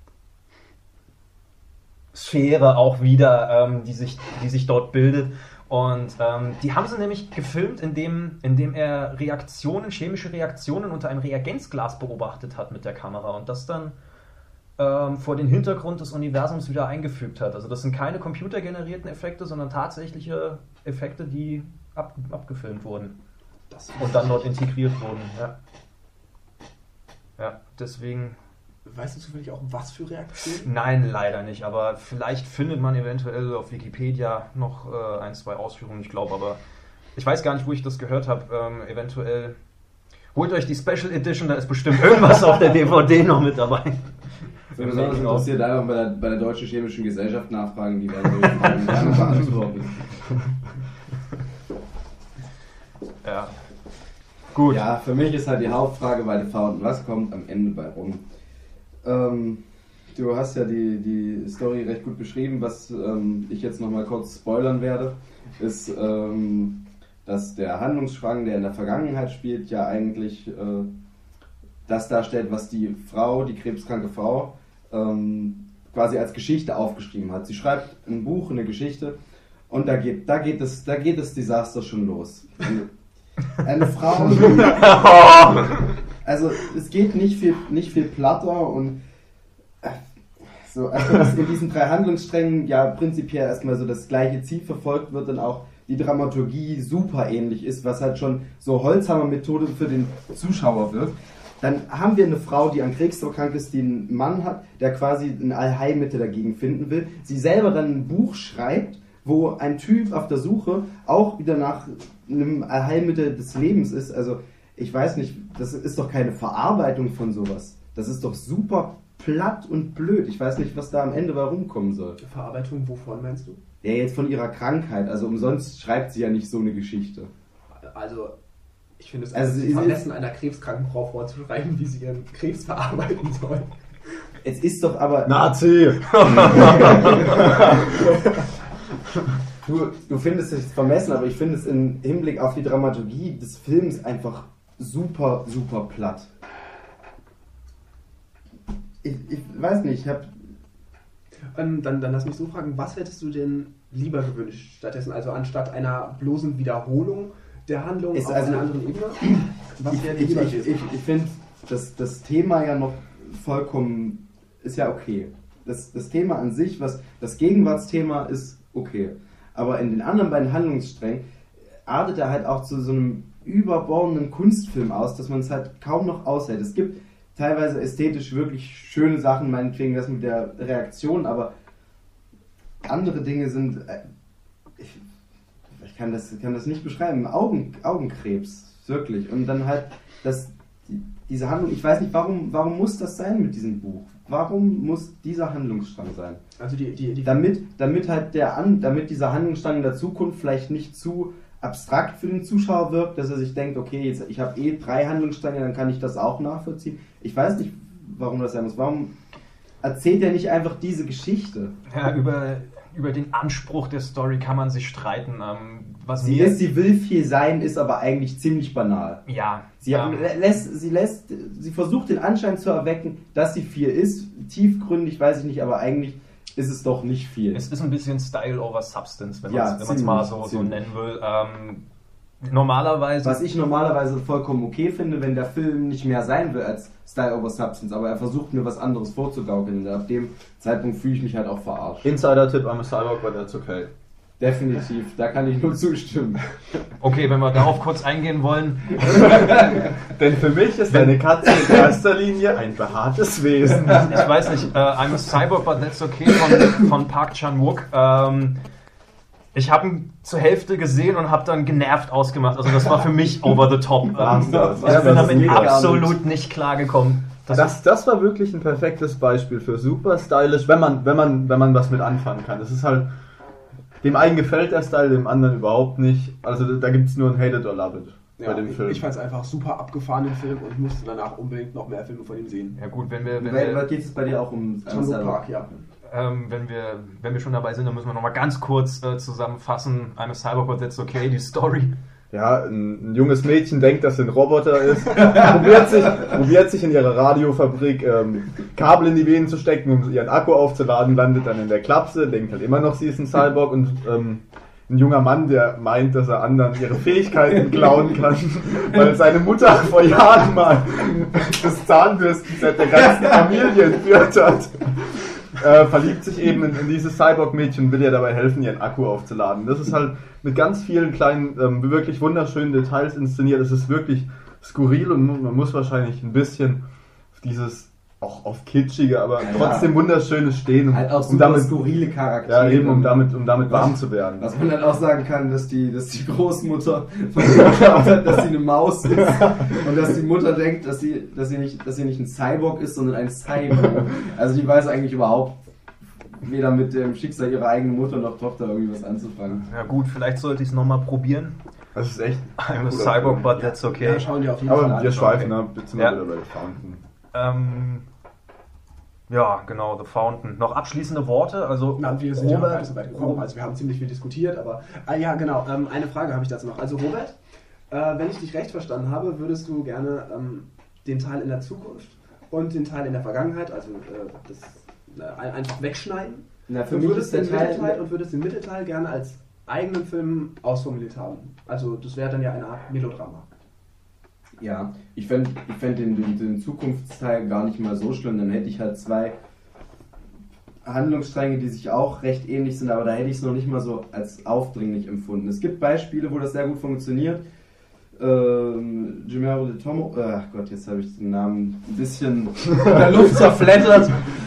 Lichtsphäre auch wieder, ähm, die sich, die sich dort bildet. Und ähm, die haben sie nämlich gefilmt, indem, indem er Reaktionen, chemische Reaktionen unter einem Reagenzglas beobachtet hat mit der Kamera und das dann ähm, vor den Hintergrund des Universums wieder eingefügt hat. Also das sind keine computergenerierten Effekte, sondern tatsächliche Effekte, die ab, abgefilmt wurden Das und dann dort integriert wurden. Ja, ja deswegen... Weißt du zufällig auch, was für Reaktionen? Nein, leider nicht, aber vielleicht findet man eventuell auf Wikipedia noch äh, ein, zwei Ausführungen, ich glaube, aber ich weiß gar nicht, wo ich das gehört habe. Ähm, eventuell holt euch die Special Edition, da ist bestimmt irgendwas auf der D V D noch mit dabei. So besonders interessiert einfach bei der, bei der Deutschen Chemischen Gesellschaft nachfragen, die werden wir gerne beantworten. Ja, gut. Ja, für mich ist halt die Hauptfrage bei der Fountain, was kommt am Ende bei rum? Ähm, du hast ja die, die Story recht gut beschrieben, was ähm, ich jetzt nochmal kurz spoilern werde, ist, ähm, dass der Handlungsstrang, der in der Vergangenheit spielt, ja eigentlich äh, das darstellt, was die Frau, die krebskranke Frau, ähm, quasi als Geschichte aufgeschrieben hat. Sie schreibt ein Buch, eine Geschichte und da geht, da geht, das, da geht das Desaster schon los. Eine, eine Frau... Also es geht nicht viel, nicht viel platter und äh, so, also dass in diesen drei Handlungssträngen ja prinzipiell erstmal so das gleiche Ziel verfolgt wird und auch die Dramaturgie super ähnlich ist, was halt schon so Holzhammer-Methode für den Zuschauer wirkt. Dann haben wir eine Frau, die an Krebs krank ist, die einen Mann hat, der quasi ein Allheilmittel dagegen finden will. Sie selber dann ein Buch schreibt, wo ein Typ auf der Suche auch wieder nach einem Allheilmittel des Lebens ist. Also ich weiß nicht, das ist doch keine Verarbeitung von sowas. Das ist doch super platt und blöd. Ich weiß nicht, was da am Ende bei rumkommen soll. Verarbeitung, wovon meinst du? Ja, jetzt von ihrer Krankheit. Also umsonst schreibt sie ja nicht so eine Geschichte. Also, ich finde es also, also vermessen, einer krebskranken Frau vorzuschreiben, wie sie ihren Krebs verarbeiten soll. Es ist doch aber... Nazi! du, du findest es vermessen, aber ich finde es im Hinblick auf die Dramaturgie des Films einfach super, super platt. Ich, ich weiß nicht, ich hab... Ähm, dann, dann lass mich so fragen, was hättest du denn lieber gewünscht stattdessen? Also anstatt einer bloßen Wiederholung der Handlung ist auf also, einer anderen Ebene? Was wäre ich lieber ich, ich, ich, ich finde das, das Thema ja noch vollkommen... ist ja okay. Das, das Thema an sich, was das Gegenwartsthema ist, okay. Aber in den anderen beiden Handlungssträngen artet er halt auch zu so einem überbordenden Kunstfilm aus, dass man es halt kaum noch aushält. Es gibt teilweise ästhetisch wirklich schöne Sachen, meinetwegen das mit der Reaktion, aber andere Dinge sind, ich, ich kann, das, kann das nicht beschreiben, Augen, Augenkrebs, wirklich. Und dann halt das, die, diese Handlung, ich weiß nicht, warum, warum muss das sein mit diesem Buch? Warum muss dieser Handlungsstrang sein? Also die, die, die damit, damit halt der An, damit dieser Handlungsstrang in der Zukunft vielleicht nicht zu abstrakt für den Zuschauer wirkt, dass er sich denkt, okay, jetzt, ich habe eh drei Handlungsstränge, dann kann ich das auch nachvollziehen. Ich weiß nicht, warum das sein muss. Warum erzählt er nicht einfach diese Geschichte? Ja, über, über den Anspruch der Story kann man sich streiten. Ähm, was sie, mir ist, sie will viel sein, ist aber eigentlich ziemlich banal. Ja. Sie, ähm, lässt, sie, lässt, sie versucht den Anschein zu erwecken, dass sie viel ist. Tiefgründig weiß ich nicht, aber eigentlich ist es doch nicht viel. Es ist ein bisschen Style over Substance, wenn ja, man es mal so, so nennen will. Ähm, normalerweise... Was ich normalerweise vollkommen okay finde, wenn der Film nicht mehr sein will als Style over Substance, aber er versucht mir was anderes vorzugaukeln. Und ab dem Zeitpunkt fühle ich mich halt auch verarscht. Insider-Tipp, I'm a Cyborg, but that's okay. Definitiv, da kann ich nur zustimmen. Okay, wenn wir darauf kurz eingehen wollen. Denn für mich ist eine Katze in erster Linie ein behaartes Wesen. Ich weiß nicht, äh, I'm a Cyborg, but that's okay von, von Park Chan-wook. Ähm, ich habe ihn zur Hälfte gesehen und habe dann genervt ausgemacht. Also das war für mich over the top. Ähm, ich bin damit absolut nicht klargekommen. Das, das, das war wirklich ein perfektes Beispiel für super stylisch, wenn man, wenn man, wenn man was mit anfangen kann. Das ist halt... Dem einen gefällt der Style, dem anderen überhaupt nicht. Also da gibt es nur ein Hate it or love it ja, bei dem ich, Film. Ich fand es einfach super abgefahren, den Film, und musste danach unbedingt noch mehr Filme von ihm sehen. Ja gut, wenn wir... Wenn Weil, wir geht es bei dir auch um Chan-wook Park, ja. Ähm, wenn, wir, wenn wir schon dabei sind, dann müssen wir nochmal ganz kurz äh, zusammenfassen. I'm a Cyborg, but that's okay, die Story. Ja, ein, ein junges Mädchen denkt, dass es ein Roboter ist, probiert, sich, probiert sich in ihrer Radiofabrik ähm, Kabel in die Venen zu stecken, um ihren Akku aufzuladen, landet dann in der Klapse, denkt halt immer noch, sie ist ein Cyborg und ähm, ein junger Mann, der meint, dass er anderen ihre Fähigkeiten klauen kann, weil seine Mutter vor Jahren mal das Zahnbürstenset der ganzen Familie entführt hat. Äh, verliebt sich eben in, in dieses Cyborg-Mädchen und will ihr dabei helfen, ihren Akku aufzuladen. Das ist halt mit ganz vielen kleinen, ähm, wirklich wunderschönen Details inszeniert. Es ist wirklich skurril und man muss wahrscheinlich ein bisschen auf dieses, auch auf kitschige, aber ja, trotzdem wunderschönes stehen, um, halt auch um damit skurrile Charaktere. Ja, eben, um damit, um damit warm zu werden. Was man dann auch sagen kann, dass die, dass die Großmutter von hat, dass sie eine Maus ist und dass die Mutter denkt, dass sie, dass sie nicht, dass sie nicht ein Cyborg ist, sondern ein Cyborg. Also die weiß eigentlich überhaupt weder mit dem Schicksal ihrer eigenen Mutter noch Tochter irgendwie was anzufangen. Ja gut, vielleicht sollte ich es nochmal probieren. Das ist echt I'm a Cyborg, but that's okay. Ja, schauen die auf jeden Fall aber an. wir schweifen Okay. ab, jetzt sind Ja. wir wieder bei The Fountain. Ähm, ja, genau, The Fountain. Noch abschließende Worte? Also Na, wir sind ja noch gar Robert, nicht so weit gekommen, also wir haben ziemlich viel diskutiert, aber ah, ja genau, ähm, eine Frage habe ich dazu noch. Also Robert, äh, wenn ich dich recht verstanden habe, würdest du gerne ähm, den Teil in der Zukunft und den Teil in der Vergangenheit, also äh, das äh, einfach wegschneiden? Na, für und mich würdest ist der den Mittelteil Teil... und würdest den Mittelteil gerne als eigenen Film ausformuliert haben. Also das wäre dann ja eine Art Melodrama. Ja, ich fände ich fänd den, den, den Zukunftsteil gar nicht mal so schlimm. Dann hätte ich halt zwei Handlungsstränge, die sich auch recht ähnlich sind, aber da hätte ich es noch nicht mal so als aufdringlich empfunden. Es gibt Beispiele, wo das sehr gut funktioniert. Ähm, Guillermo del Toro, ach Gott, jetzt habe ich den Namen ein bisschen in der Luft zerfleddert.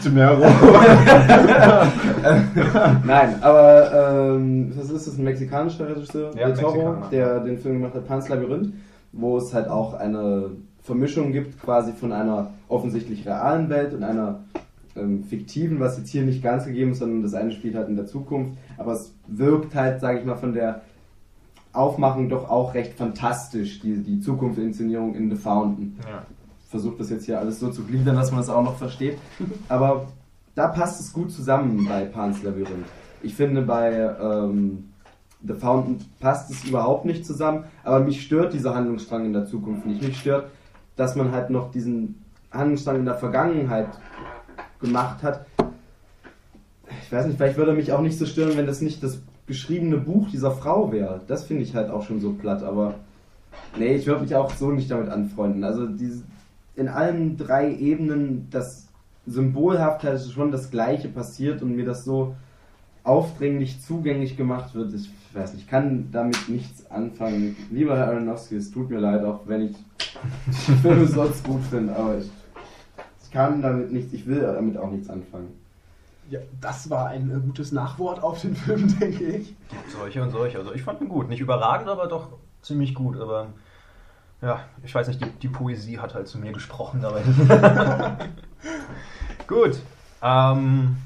Nein, aber ähm, was ist das? Ein mexikanischer Regisseur, Ja, del Toro, Mexikaner. der den Film gemacht hat, Pan's Labyrinth, wo es halt auch eine Vermischung gibt, quasi von einer offensichtlich realen Welt und einer ähm, fiktiven, was jetzt hier nicht ganz gegeben ist, sondern das eine spielt halt in der Zukunft, aber es wirkt halt, sage ich mal, von der Aufmachung doch auch recht fantastisch, die, die Zukunftsinszenierung in The Fountain. Ja. Ich versuche das jetzt hier alles so zu gliedern, dass man es auch noch versteht, aber da passt es gut zusammen bei Pan's Labyrinth. Ich finde, bei ähm, The Fountain passt es überhaupt nicht zusammen, aber mich stört dieser Handlungsstrang in der Zukunft nicht. Mich stört, dass man halt noch diesen Handlungsstrang in der Vergangenheit gemacht hat. Ich weiß nicht, vielleicht würde mich auch nicht so stören, wenn das nicht das geschriebene Buch dieser Frau wäre. Das finde ich halt auch schon so platt, aber nee, ich würde mich auch so nicht damit anfreunden. Also diese, in allen drei Ebenen, das symbolhaft halt schon das Gleiche passiert und mir das so aufdringlich zugänglich gemacht wird, ich weiß nicht, ich kann damit nichts anfangen. Lieber Herr Aronofsky, es tut mir leid, auch wenn ich die Filme sonst gut finde, aber ich, ich kann damit nichts, ich will damit auch nichts anfangen. Ja, das war ein äh, gutes Nachwort auf den Film, denke ich. Gibt solche und solche. Also ich fand ihn gut. Nicht überragend, aber doch ziemlich gut. Aber ja, ich weiß nicht, die, die Poesie hat halt zu mir gesprochen dabei. Gut. Ähm,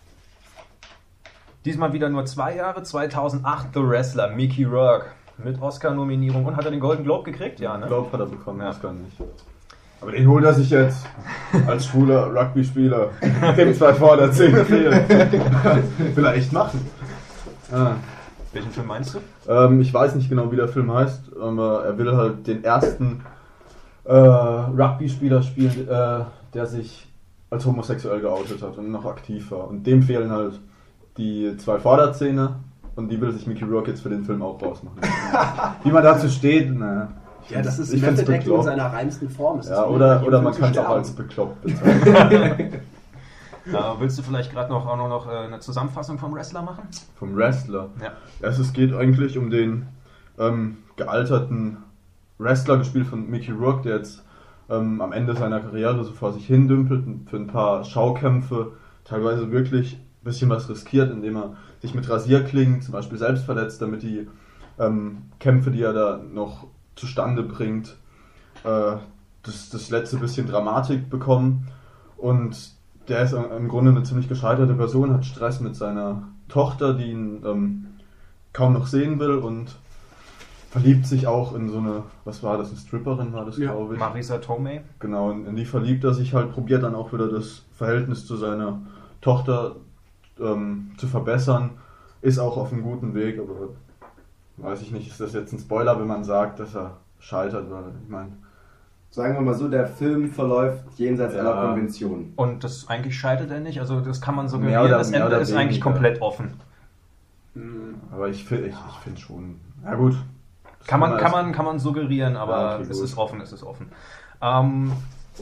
diesmal wieder nur zwei Jahre. zweitausendacht The Wrestler, Mickey Rourke. Mit Oscar-Nominierung. Und hat er den Golden Globe gekriegt? Ja, ne? Ich glaube, hat er bekommen, Ja. das kann nicht. Aber den holt er sich jetzt als schwuler Rugby-Spieler. Dem zwei vor der zehn fehlen. Will er echt machen. Ah. Welchen Film meinst du? Ähm, ich weiß nicht genau, wie der Film heißt, aber er will halt den ersten äh, Rugby-Spieler spielen, äh, der sich als homosexuell geoutet hat und noch aktiv war. Und dem fehlen halt die zwei Vorderzähne und die will sich Mickey Rourke jetzt für den Film auch rausmachen. Wie man dazu steht, naja. Ja, das ist Ich find's Method Acting in bekloppt. seiner reinsten Form. Es ist Ja, wie oder, jedem oder Film man zu kann es auch sterben. als bekloppt bezeichnen. Äh, willst du vielleicht gerade noch, auch noch, noch äh, eine Zusammenfassung vom Wrestler machen? Vom Wrestler. Ja. Es es geht eigentlich um den ähm, gealterten Wrestler, gespielt von Mickey Rourke, der jetzt ähm, am Ende seiner Karriere so vor sich hin dümpelt und für ein paar Schaukämpfe teilweise wirklich ein bisschen was riskiert, indem er sich mit Rasierklingen zum Beispiel selbst verletzt, damit die ähm, Kämpfe, die er da noch zustande bringt, äh, das, das letzte bisschen Dramatik bekommen. Und der ist im Grunde eine ziemlich gescheiterte Person, hat Stress mit seiner Tochter, die ihn ähm, kaum noch sehen will und verliebt sich auch in so eine, was war das, eine Stripperin war das, Ja. glaube ich. Marisa Tomei. Genau, in die verliebt er sich halt, probiert dann auch wieder das Verhältnis zu seiner Tochter ähm, zu verbessern, ist auch auf einem guten Weg, aber weiß ich nicht, ist das jetzt ein Spoiler, wenn man sagt, dass er scheitert, weil ich meine... Sagen wir mal so, der Film verläuft jenseits Ja. aller Konventionen. Und das eigentlich scheitert er nicht, also das kann man so Mehr gewähren, oder- das mehr Ende oder ist eigentlich weniger. komplett offen. Hm, aber ich finde ich, ich find schon, na gut. Kann man, kann, man, kann man suggerieren, aber ja, okay, es ist offen, es ist offen. Ähm,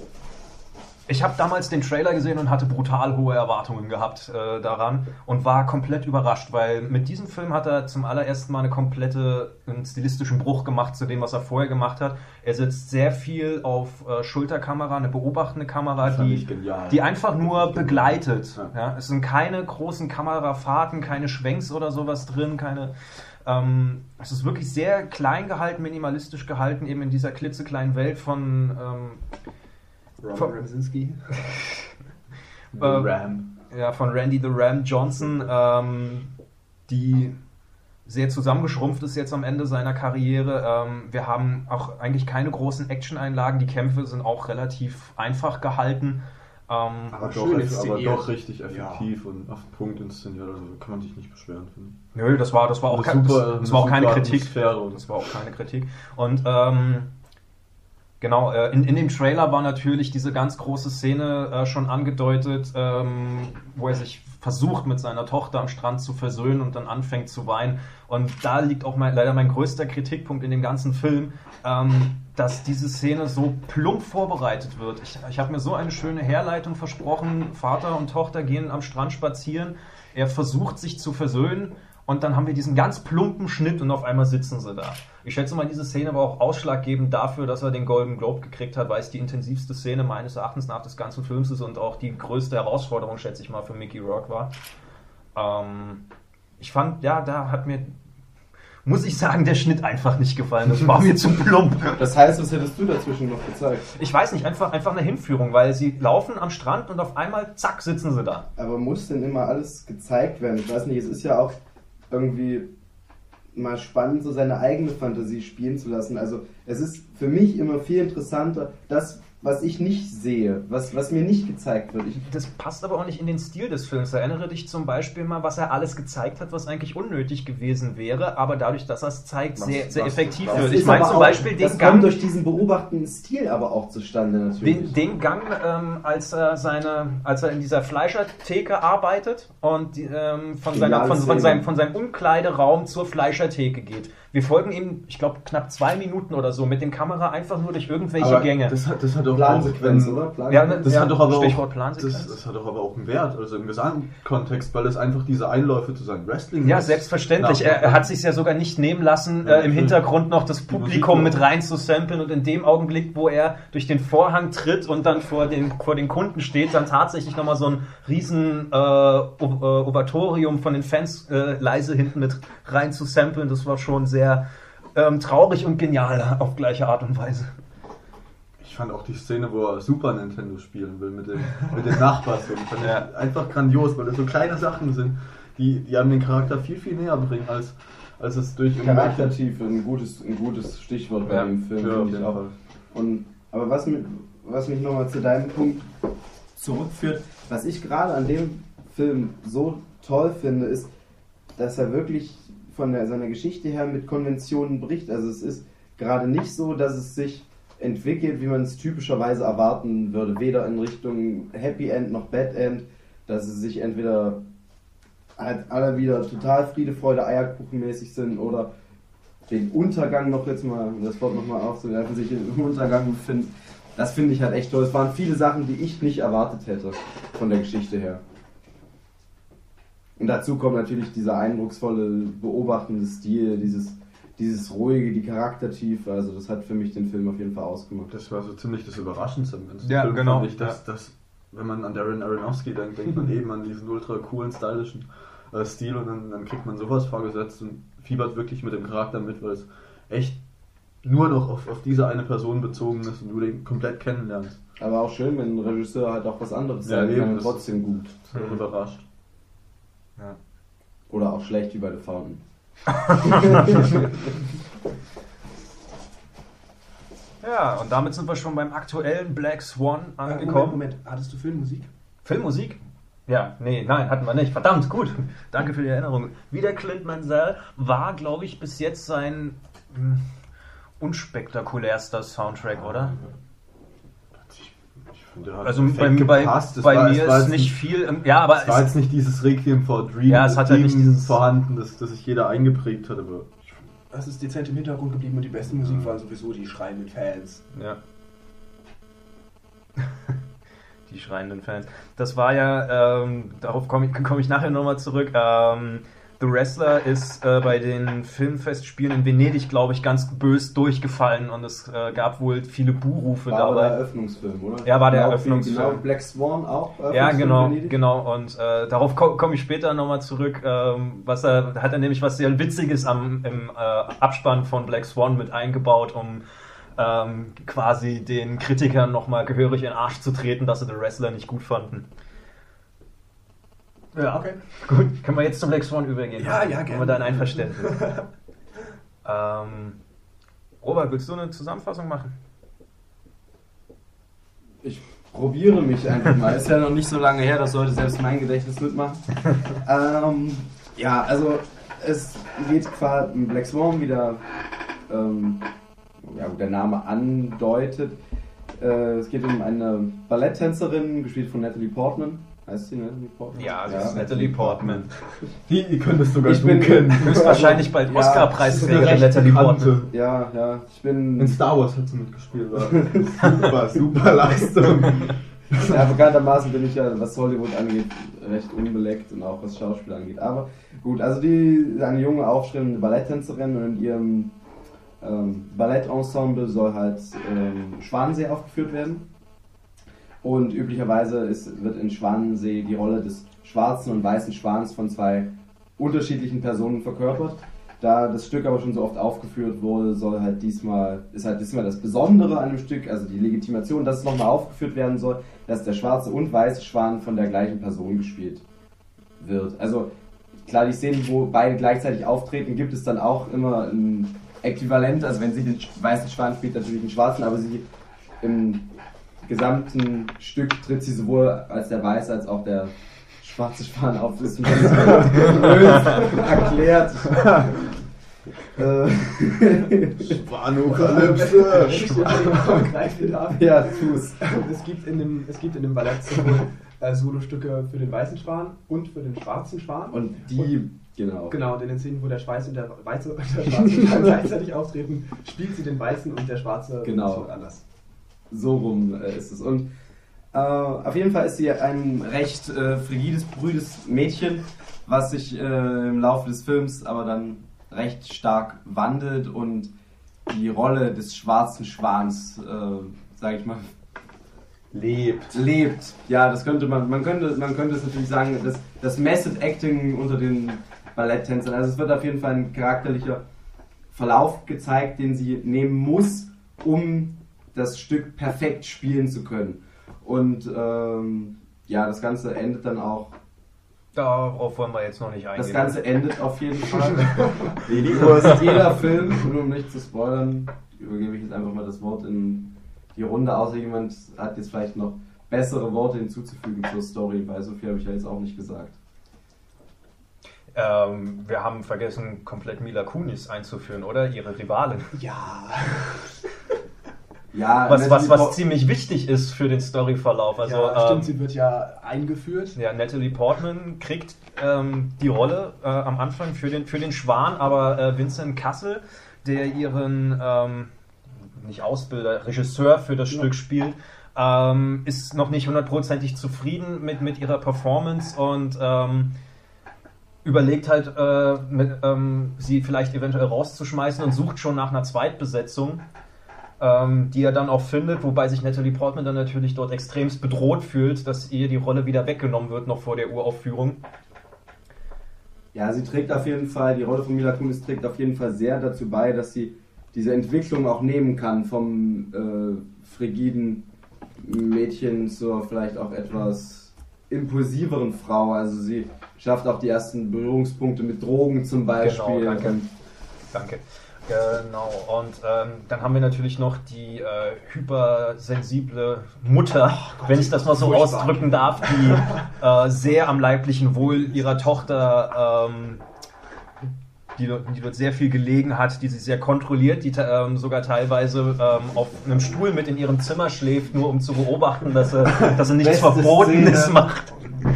ich habe damals den Trailer gesehen und hatte brutal hohe Erwartungen gehabt äh, daran und war komplett überrascht, weil mit diesem Film hat er zum allerersten Mal eine komplette, einen stilistischen Bruch gemacht zu dem, was er vorher gemacht hat. Er setzt sehr viel auf äh, Schulterkamera, eine beobachtende Kamera, die, die einfach nur begleitet. Ja. Ja, es sind keine großen Kamerafahrten, keine Schwenks oder sowas drin, keine... Ähm, es ist wirklich sehr klein gehalten, minimalistisch gehalten, eben in dieser klitzekleinen Welt von... Ähm, Robert Ramsinski. äh, Ram. Ja, von Randy the Ram Johnson, ähm, die sehr zusammengeschrumpft ist jetzt am Ende seiner Karriere. Ähm, wir haben auch eigentlich keine großen Action-Einlagen. Die Kämpfe sind auch relativ einfach gehalten. Ähm, aber doch, aber doch richtig effektiv ja. und auf den Punkt inszeniert. Also kann man sich nicht beschweren, finde ich. Nö, das war, das war auch, kein, super, das, das war auch keine Kritik. Das war auch keine Kritik. Und ähm, Genau, äh, in, in dem Trailer war natürlich diese ganz große Szene äh, schon angedeutet, ähm, wo er sich versucht, mit seiner Tochter am Strand zu versöhnen und dann anfängt zu weinen. Und da liegt auch mein, leider mein größter Kritikpunkt in dem ganzen Film, ähm, dass diese Szene so plump vorbereitet wird. Ich, ich habe mir so eine schöne Herleitung versprochen. Vater und Tochter gehen am Strand spazieren. Er versucht, sich zu versöhnen. Und dann haben wir diesen ganz plumpen Schnitt und auf einmal sitzen sie da. Ich schätze mal, diese Szene war auch ausschlaggebend dafür, dass er den Golden Globe gekriegt hat, weil es die intensivste Szene meines Erachtens nach des ganzen Films ist und auch die größte Herausforderung, schätze ich mal, für Mickey Rourke war. Ähm, ich fand, ja, da hat mir, muss ich sagen, der Schnitt einfach nicht gefallen. Das war mir zu plump. Das heißt, was hättest du dazwischen noch gezeigt? Ich weiß nicht, einfach, einfach eine Hinführung, weil sie laufen am Strand und auf einmal, zack, sitzen sie da. Aber muss denn immer alles gezeigt werden? Ich weiß nicht, es ist ja auch irgendwie mal spannend, so seine eigene Fantasie spielen zu lassen. Also es ist für mich immer viel interessanter, das, was ich nicht sehe, was, was mir nicht gezeigt wird. Ich das passt aber auch nicht in den Stil des Films. Erinnere dich zum Beispiel mal, was er alles gezeigt hat, was eigentlich unnötig gewesen wäre, aber dadurch, dass er es zeigt, was, sehr, sehr was, effektiv was wird. Ich meine zum Beispiel den das Gang... Das kommt durch diesen beobachtenden Stil aber auch zustande natürlich. Den, den Gang, ähm, als, er seine, als er in dieser Fleischertheke arbeitet und die, ähm, von, seiner, von, von, seinem, von seinem Umkleideraum zur Fleischertheke geht. Wir folgen ihm, ich glaube, knapp zwei Minuten oder so mit dem Kamera einfach nur durch irgendwelche aber Gänge. Das hat, das hat doch Plansequenz, auch, oder? Plansequenz. Ja, das ja, hat doch aber Stichwort auch, Plansequenz. Das, das hat doch aber auch einen Wert, also im Gesamtkontext, weil es einfach diese Einläufe zu seinem Wrestling Ja, selbstverständlich. Er, er hat sich ja sogar nicht nehmen lassen, ja, äh, im Hintergrund noch das Publikum mit rein zu samplen und in dem Augenblick, wo er durch den Vorhang tritt und dann vor den, vor den Kunden steht, dann tatsächlich nochmal so ein riesen äh, Ovatorium von den Fans äh, leise hinten mit rein zu samplen. Das war schon sehr ähm, traurig und genial auf gleiche Art und Weise. Ich fand auch die Szene, wo er Super Nintendo spielen will mit dem, mit dem Nachbarssohn. Fand ja. ich einfach grandios, weil das so kleine Sachen sind, die, die einem den Charakter viel, viel näher bringen, als, als es durch... Charaktertiefe, ein gutes, ein gutes Stichwort bei ja. dem Film. Ja, auf jeden Fall. Und, aber was, mit, was mich nochmal zu deinem Punkt zurückführt, was ich gerade an dem Film so toll finde, ist, dass er wirklich von der, seiner Geschichte her mit Konventionen bricht. Also es ist gerade nicht so, dass es sich entwickelt, wie man es typischerweise erwarten würde. Weder in Richtung Happy End noch Bad End, dass es sich entweder halt alle wieder total Friede, Freude, Eierkuchenmäßig sind oder den Untergang noch jetzt mal, um das Wort nochmal aufzugreifen, sich im Untergang befinden. Das finde ich halt echt toll. Es waren viele Sachen, die ich nicht erwartet hätte von der Geschichte her. Und dazu kommt natürlich dieser eindrucksvolle, beobachtende Stil, dieses, dieses ruhige, die Charaktertiefe. Also das hat für mich den Film auf jeden Fall ausgemacht. Das war so ziemlich das Überraschendste im ganzen ja, Film, genau. fand ich, dass, ja. dass, wenn man an Darren Aronofsky denkt, denkt man eben an diesen ultra coolen, stylischen äh, Stil und dann, dann kriegt man sowas vorgesetzt und fiebert wirklich mit dem Charakter mit, weil es echt nur noch auf, auf diese eine Person bezogen ist und du den komplett kennenlernst. Aber auch schön, wenn ein Regisseur halt auch was anderes ja, sagt, kann trotzdem gut. Das hat mhm. überrascht. Ja. Oder auch schlecht wie bei The Fountain. Ja, und damit sind wir schon beim aktuellen Black Swan angekommen. Moment, Moment, hattest du Filmmusik? Filmmusik? Ja, nee, nein, hatten wir nicht. Verdammt, gut. Danke für die Erinnerung. Wieder Clint Mansell war, glaube ich, bis jetzt sein mh, unspektakulärster Soundtrack, oder? Ich, ich finde, der hat Also bei, perfekt bei, gepasst. Es bei war- mir es war ist jetzt nicht viel, im, ja, aber Es war es, jetzt nicht dieses Requiem for a Dream, Ja, es hat ja nicht Theme dieses- vorhanden, das, das sich jeder eingeprägt hat, aber Es ist dezent im Hintergrund geblieben und die beste Musik waren sowieso die schreienden Fans. ja. Die schreienden Fans. Das war ja, ähm, darauf komme ich, komm ich nachher nochmal zurück. Ähm, The Wrestler ist äh, bei den Filmfestspielen in Venedig, glaube ich, ganz bös durchgefallen und es äh, gab wohl viele Buhrufe War aber der dabei. Eröffnungsfilm, oder? Ja, war der Genau wie- Eröffnungsfilm. Genau wie Black Swan auch. Ja, Eröffnungsfilm genau, Venedig. genau. Und äh, darauf ko komme ich später nochmal zurück. Ähm, was er hat er nämlich was sehr Witziges am, im äh, Abspann von Black Swan mit eingebaut, um ähm, quasi den Kritikern nochmal gehörig in den Arsch zu treten, dass sie The Wrestler nicht gut fanden. Ja, okay. Gut, können wir jetzt zum Black Swan übergehen? Ja, ja, Haben gerne. wir da ein Einverständnis? ähm, Robert, willst du eine Zusammenfassung machen? Ich probiere mich einfach mal. Ist ja noch nicht so lange her, dass sollte selbst mein Gedächtnis mitmachen. ähm, ja, also es geht quasi im Black Swan wieder, ähm, ja, gut, der Name andeutet. Äh, es geht um eine Balletttänzerin, gespielt von Natalie Portman. Heißt sie Natalie Portman? Ja, das ist Natalie Portman. die, die könntest sogar Ich du bin- kennen. Höchstwahrscheinlich bald Ja, Oscar-Preisträgerin recht Natalie bekannte. Portman. Ja, ja, ich bin In Star Wars hat sie mitgespielt. War super, super Leistung. ja, bekanntermaßen bin ich ja, was Hollywood angeht, recht unbeleckt und auch was Schauspiel angeht. Aber gut, also die ist eine junge, aufstrebende Balletttänzerin und in ihrem ähm, Ballettensemble soll halt ähm, Schwanensee aufgeführt werden. Und üblicherweise ist, wird in Schwanensee die Rolle des schwarzen und weißen Schwans von zwei unterschiedlichen Personen verkörpert. Da das Stück aber schon so oft aufgeführt wurde, soll halt diesmal, ist halt diesmal das Besondere an dem Stück, also die Legitimation, dass es nochmal aufgeführt werden soll, dass der schwarze und weiße Schwan von der gleichen Person gespielt wird. Also klar, die Szenen, wo beide gleichzeitig auftreten, gibt es dann auch immer ein Äquivalent, also wenn sie den weißen Schwan spielt, natürlich den schwarzen, aber sie im gesamten Stück tritt sie sowohl als der weiße als auch der schwarze Schwan auf. Das ist mir erklärt. Schwanokalypse. Greif wieder ab. Ja, tu's. Es gibt in dem, es gibt in dem Ballett sowohl äh, Solostücke für den weißen Schwan und für den schwarzen Schwan. Und die, genau. Genau, und in den Szenen, wo der Schweiß und der weiße und der schwarze Schwan gleichzeitig auftreten, spielt sie den weißen und der schwarze Genau. Song anders. So rum äh, ist es. Und äh, auf jeden Fall ist sie ein recht äh, frigides, brüdes Mädchen, was sich äh, im Laufe des Films aber dann recht stark wandelt und die Rolle des schwarzen Schwans, äh, sage ich mal, Lebt. lebt. Ja, das könnte man, man könnte, man könnte es natürlich sagen, das, das Method Acting unter den Balletttänzern. Also es wird auf jeden Fall ein charakterlicher Verlauf gezeigt, den sie nehmen muss, um das Stück perfekt spielen zu können. Und ähm, ja, das Ganze endet dann auch. Darauf wollen wir jetzt noch nicht eingehen. Das Ganze endet auf jeden Fall. Wie fast jeder Film, nur um nicht zu spoilern, übergebe ich jetzt einfach mal das Wort in die Runde, außer jemand hat jetzt vielleicht noch bessere Worte hinzuzufügen zur Story, weil so viel habe ich ja jetzt auch nicht gesagt. Ähm, wir haben vergessen, komplett Mila Kunis einzuführen, oder? Ihre Rivalin. Ja. Ja, Was, was, Natalie was Por- ziemlich wichtig ist für den Storyverlauf. Also, ja, stimmt, ähm, sie wird ja eingeführt. ja, Natalie Portman kriegt ähm, die Rolle äh, am Anfang für den, für den Schwan, aber äh, Vincent Cassel, der ihren, ähm, nicht Ausbilder, Regisseur für das Ja. Stück spielt, ähm, ist noch nicht hundertprozentig zufrieden mit, mit ihrer Performance und ähm, überlegt halt, äh, mit, ähm, sie vielleicht eventuell rauszuschmeißen und sucht schon nach einer Zweitbesetzung, ähm, die er dann auch findet, wobei sich Natalie Portman dann natürlich dort extremst bedroht fühlt, dass ihr die Rolle wieder weggenommen wird, noch vor der Uraufführung. Ja, sie trägt auf jeden Fall, die Rolle von Mila Kunis trägt auf jeden Fall sehr dazu bei, dass sie diese Entwicklung auch nehmen kann vom äh, frigiden Mädchen zur vielleicht auch etwas impulsiveren Frau. Also sie schafft auch die ersten Berührungspunkte mit Drogen zum Beispiel. Genau, danke. Und Danke. Genau, und ähm, dann haben wir natürlich noch die äh, hypersensible Mutter, wenn ich das mal so furchtbar. ausdrücken darf, die äh, sehr am leiblichen Wohl ihrer Tochter ähm, die, die dort sehr viel gelegen hat, die sie sehr kontrolliert, die ähm, sogar teilweise ähm, auf einem Stuhl mit in ihrem Zimmer schläft, nur um zu beobachten, dass sie, dass sie nichts Verbotenes Szene. macht.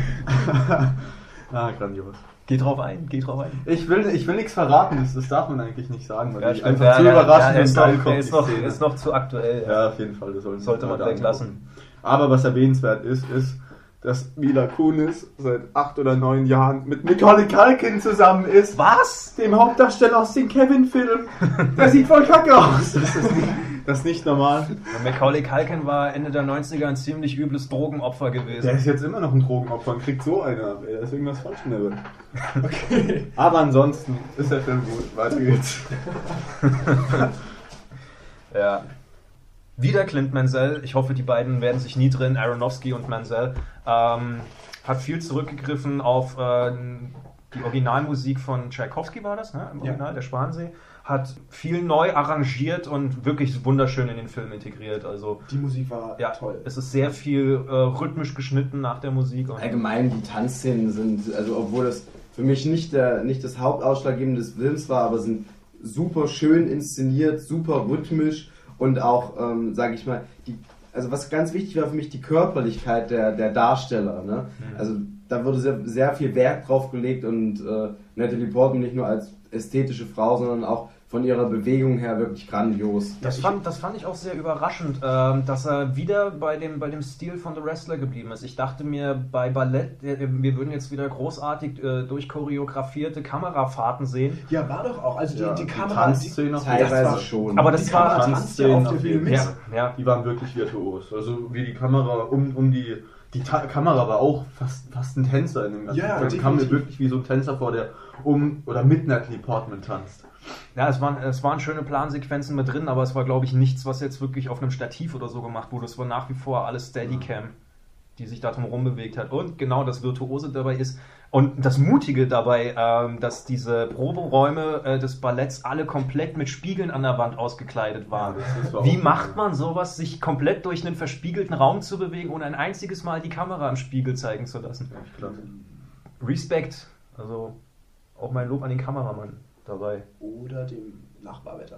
Ah, grandios. Geh drauf ein, geh drauf ein. Ich will, ich will nichts verraten, das, das darf man eigentlich nicht sagen, weil ja, ich stimmt, einfach ja, zu ja, überraschend ja, und geil kommt. Ist noch, ist noch zu aktuell. Ja, auf jeden Fall. Das sollte, sollte man weglassen. Aber was erwähnenswert ist, ist, dass Mila Kunis seit acht oder neun Jahren mit Macaulay Culkin zusammen ist. Was? Dem Hauptdarsteller aus den Kevin-Filmen. Der sieht voll kacke aus. Das ist nicht, das ist nicht normal. Macaulay Culkin war Ende der neunziger ein ziemlich übles Drogenopfer gewesen. Der ist jetzt immer noch ein Drogenopfer und kriegt so eine ab. Ey, da ist irgendwas falsch in der Welt. Okay. Aber ansonsten ist der Film gut. Weiter geht's. Ja. Wieder Clint Mansell. Ich hoffe, die beiden werden sich nie drin. Aronofsky und Mansell. Ähm, hat viel zurückgegriffen auf äh, die Originalmusik von Tchaikovsky, war das, ne? Im Original, ja. Der Schwansee. Hat viel neu arrangiert und wirklich wunderschön in den Film integriert. Also die Musik war ja, toll. Es ist sehr viel äh, rhythmisch geschnitten nach der Musik. Und allgemein die Tanzszenen sind, also obwohl das für mich nicht, der, nicht das Hauptausschlaggebende des Films war, aber sind super schön inszeniert, super rhythmisch. Und auch, ähm, sage ich mal, die, also was ganz wichtig war für mich, die Körperlichkeit der, der Darsteller. Ne? Mhm. Also da wurde sehr, sehr viel Wert drauf gelegt und äh, Natalie Portman nicht nur als ästhetische Frau, sondern auch von ihrer Bewegung her wirklich grandios. Das fand, das fand ich auch sehr überraschend, ähm, dass er wieder bei dem, bei dem Stil von The Wrestler geblieben ist. Ich dachte mir, bei Ballett, äh, wir würden jetzt wieder großartig äh, durchchoreografierte Kamerafahrten sehen. Ja, war doch auch. Also die, ja, die, die Kamera... Tanzszenen teilweise war, schon. Aber das die war... Tanzszenen auf jeden ja, ja. Die waren wirklich virtuos. Also wie die Kamera um, um die... Die Ta- Kamera war auch fast, fast ein Tänzer in dem ganzen ja, Film. Ich kam mir wirklich wie so ein Tänzer vor, der um oder mit Natalie Portman tanzt. Ja, es waren, es waren schöne Plansequenzen mit drin, aber es war, glaube ich, nichts, was jetzt wirklich auf einem Stativ oder so gemacht wurde. Es war nach wie vor alles Steadicam, die sich da drum rumbewegt hat. Und genau das Virtuose dabei ist, und das Mutige dabei, ähm, dass diese Proberäume äh, des Balletts alle komplett mit Spiegeln an der Wand ausgekleidet waren. Ja, Wie macht man sowas, sich komplett durch einen verspiegelten Raum zu bewegen, ohne ein einziges Mal die Kamera im Spiegel zeigen zu lassen? Ja, Respekt, also auch mein Lob an den Kameramann dabei. Oder dem Nachbarwetter.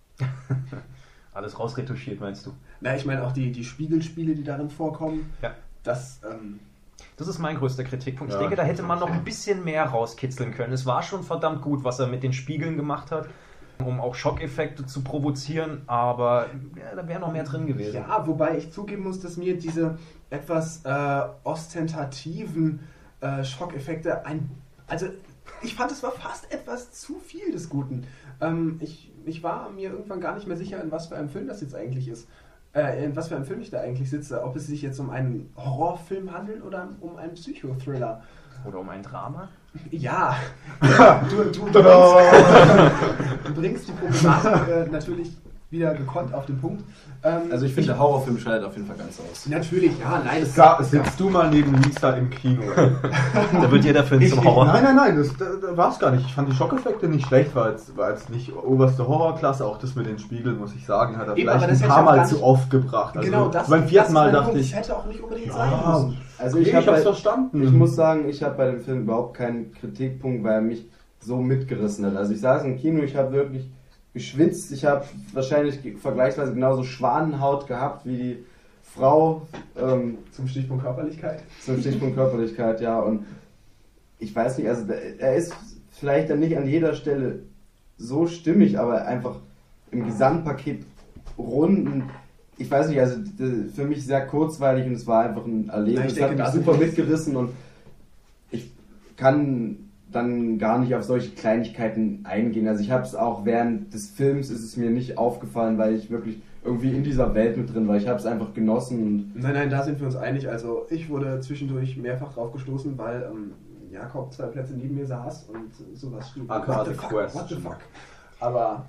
Alles rausretuschiert, meinst du? Na, ich meine auch die, die Spiegelspiele, die darin vorkommen. Ja. Das, ähm, das ist mein größter Kritikpunkt. Ich ja, denke, da hätte man noch ein bisschen mehr rauskitzeln können. Es war schon verdammt gut, was er mit den Spiegeln gemacht hat, um auch Schockeffekte zu provozieren, aber ja, da wäre noch mehr drin gewesen. Ja, wobei ich zugeben muss, dass mir diese etwas äh, ostentativen äh, Schockeffekte ein... Also, ich fand, es war fast etwas zu viel des Guten. Ähm, ich, ich war mir irgendwann gar nicht mehr sicher, in was für einem Film das jetzt eigentlich ist. Äh, in was für einem Film ich da eigentlich sitze. Ob es sich jetzt um einen Horrorfilm handelt oder um einen Psychothriller. Oder um ein Drama? Ja. du, du, du, bringst, du bringst die Problematik äh, natürlich wieder gekonnt auf den Punkt. Ähm, also ich finde, der Horrorfilm scheidet auf jeden Fall ganz aus. Natürlich, ja, nein. Das Sa- sitzt du mal neben Lisa im Kino. Da wird jeder Film ich, zum ich, Horror. Nein, nein, nein, das, da, da war es gar nicht. Ich fand die Schockeffekte nicht schlecht, war jetzt, war jetzt nicht oberste Horrorklasse. Auch das mit den Spiegeln, muss ich sagen, hat er Eben, vielleicht ein paar Mal zu oft gebracht. Also genau, das, beim vierten Mal das dachte Punkt. ich, Das hätte auch nicht unbedingt ja, sein müssen. Also okay, ich, ich hab hab's bei, verstanden. Ich muss sagen, ich habe bei dem Film überhaupt keinen Kritikpunkt, weil er mich so mitgerissen hat. Also ich saß im Kino, ich habe wirklich geschwitzt, ich habe wahrscheinlich vergleichsweise genauso Schwanenhaut gehabt wie die Frau. Ähm, zum Stichpunkt Körperlichkeit? Zum Stichpunkt Körperlichkeit, ja. Und ich weiß nicht, also er ist vielleicht dann nicht an jeder Stelle so stimmig, aber einfach im Gesamtpaket runden. Ich weiß nicht, also für mich sehr kurzweilig und es war einfach ein Erlebnis. Es hat mich super mitgerissen und ich kann dann gar nicht auf solche Kleinigkeiten eingehen. Also ich habe es auch während des Films ist es mir nicht aufgefallen, weil ich wirklich irgendwie in dieser Welt mit drin war. Ich habe es einfach genossen. Und nein, nein, da sind wir uns einig. Also ich wurde zwischendurch mehrfach drauf gestoßen, weil ähm, Jakob zwei Plätze neben mir saß und sowas schrieb. What the fuck? What the fuck? Aber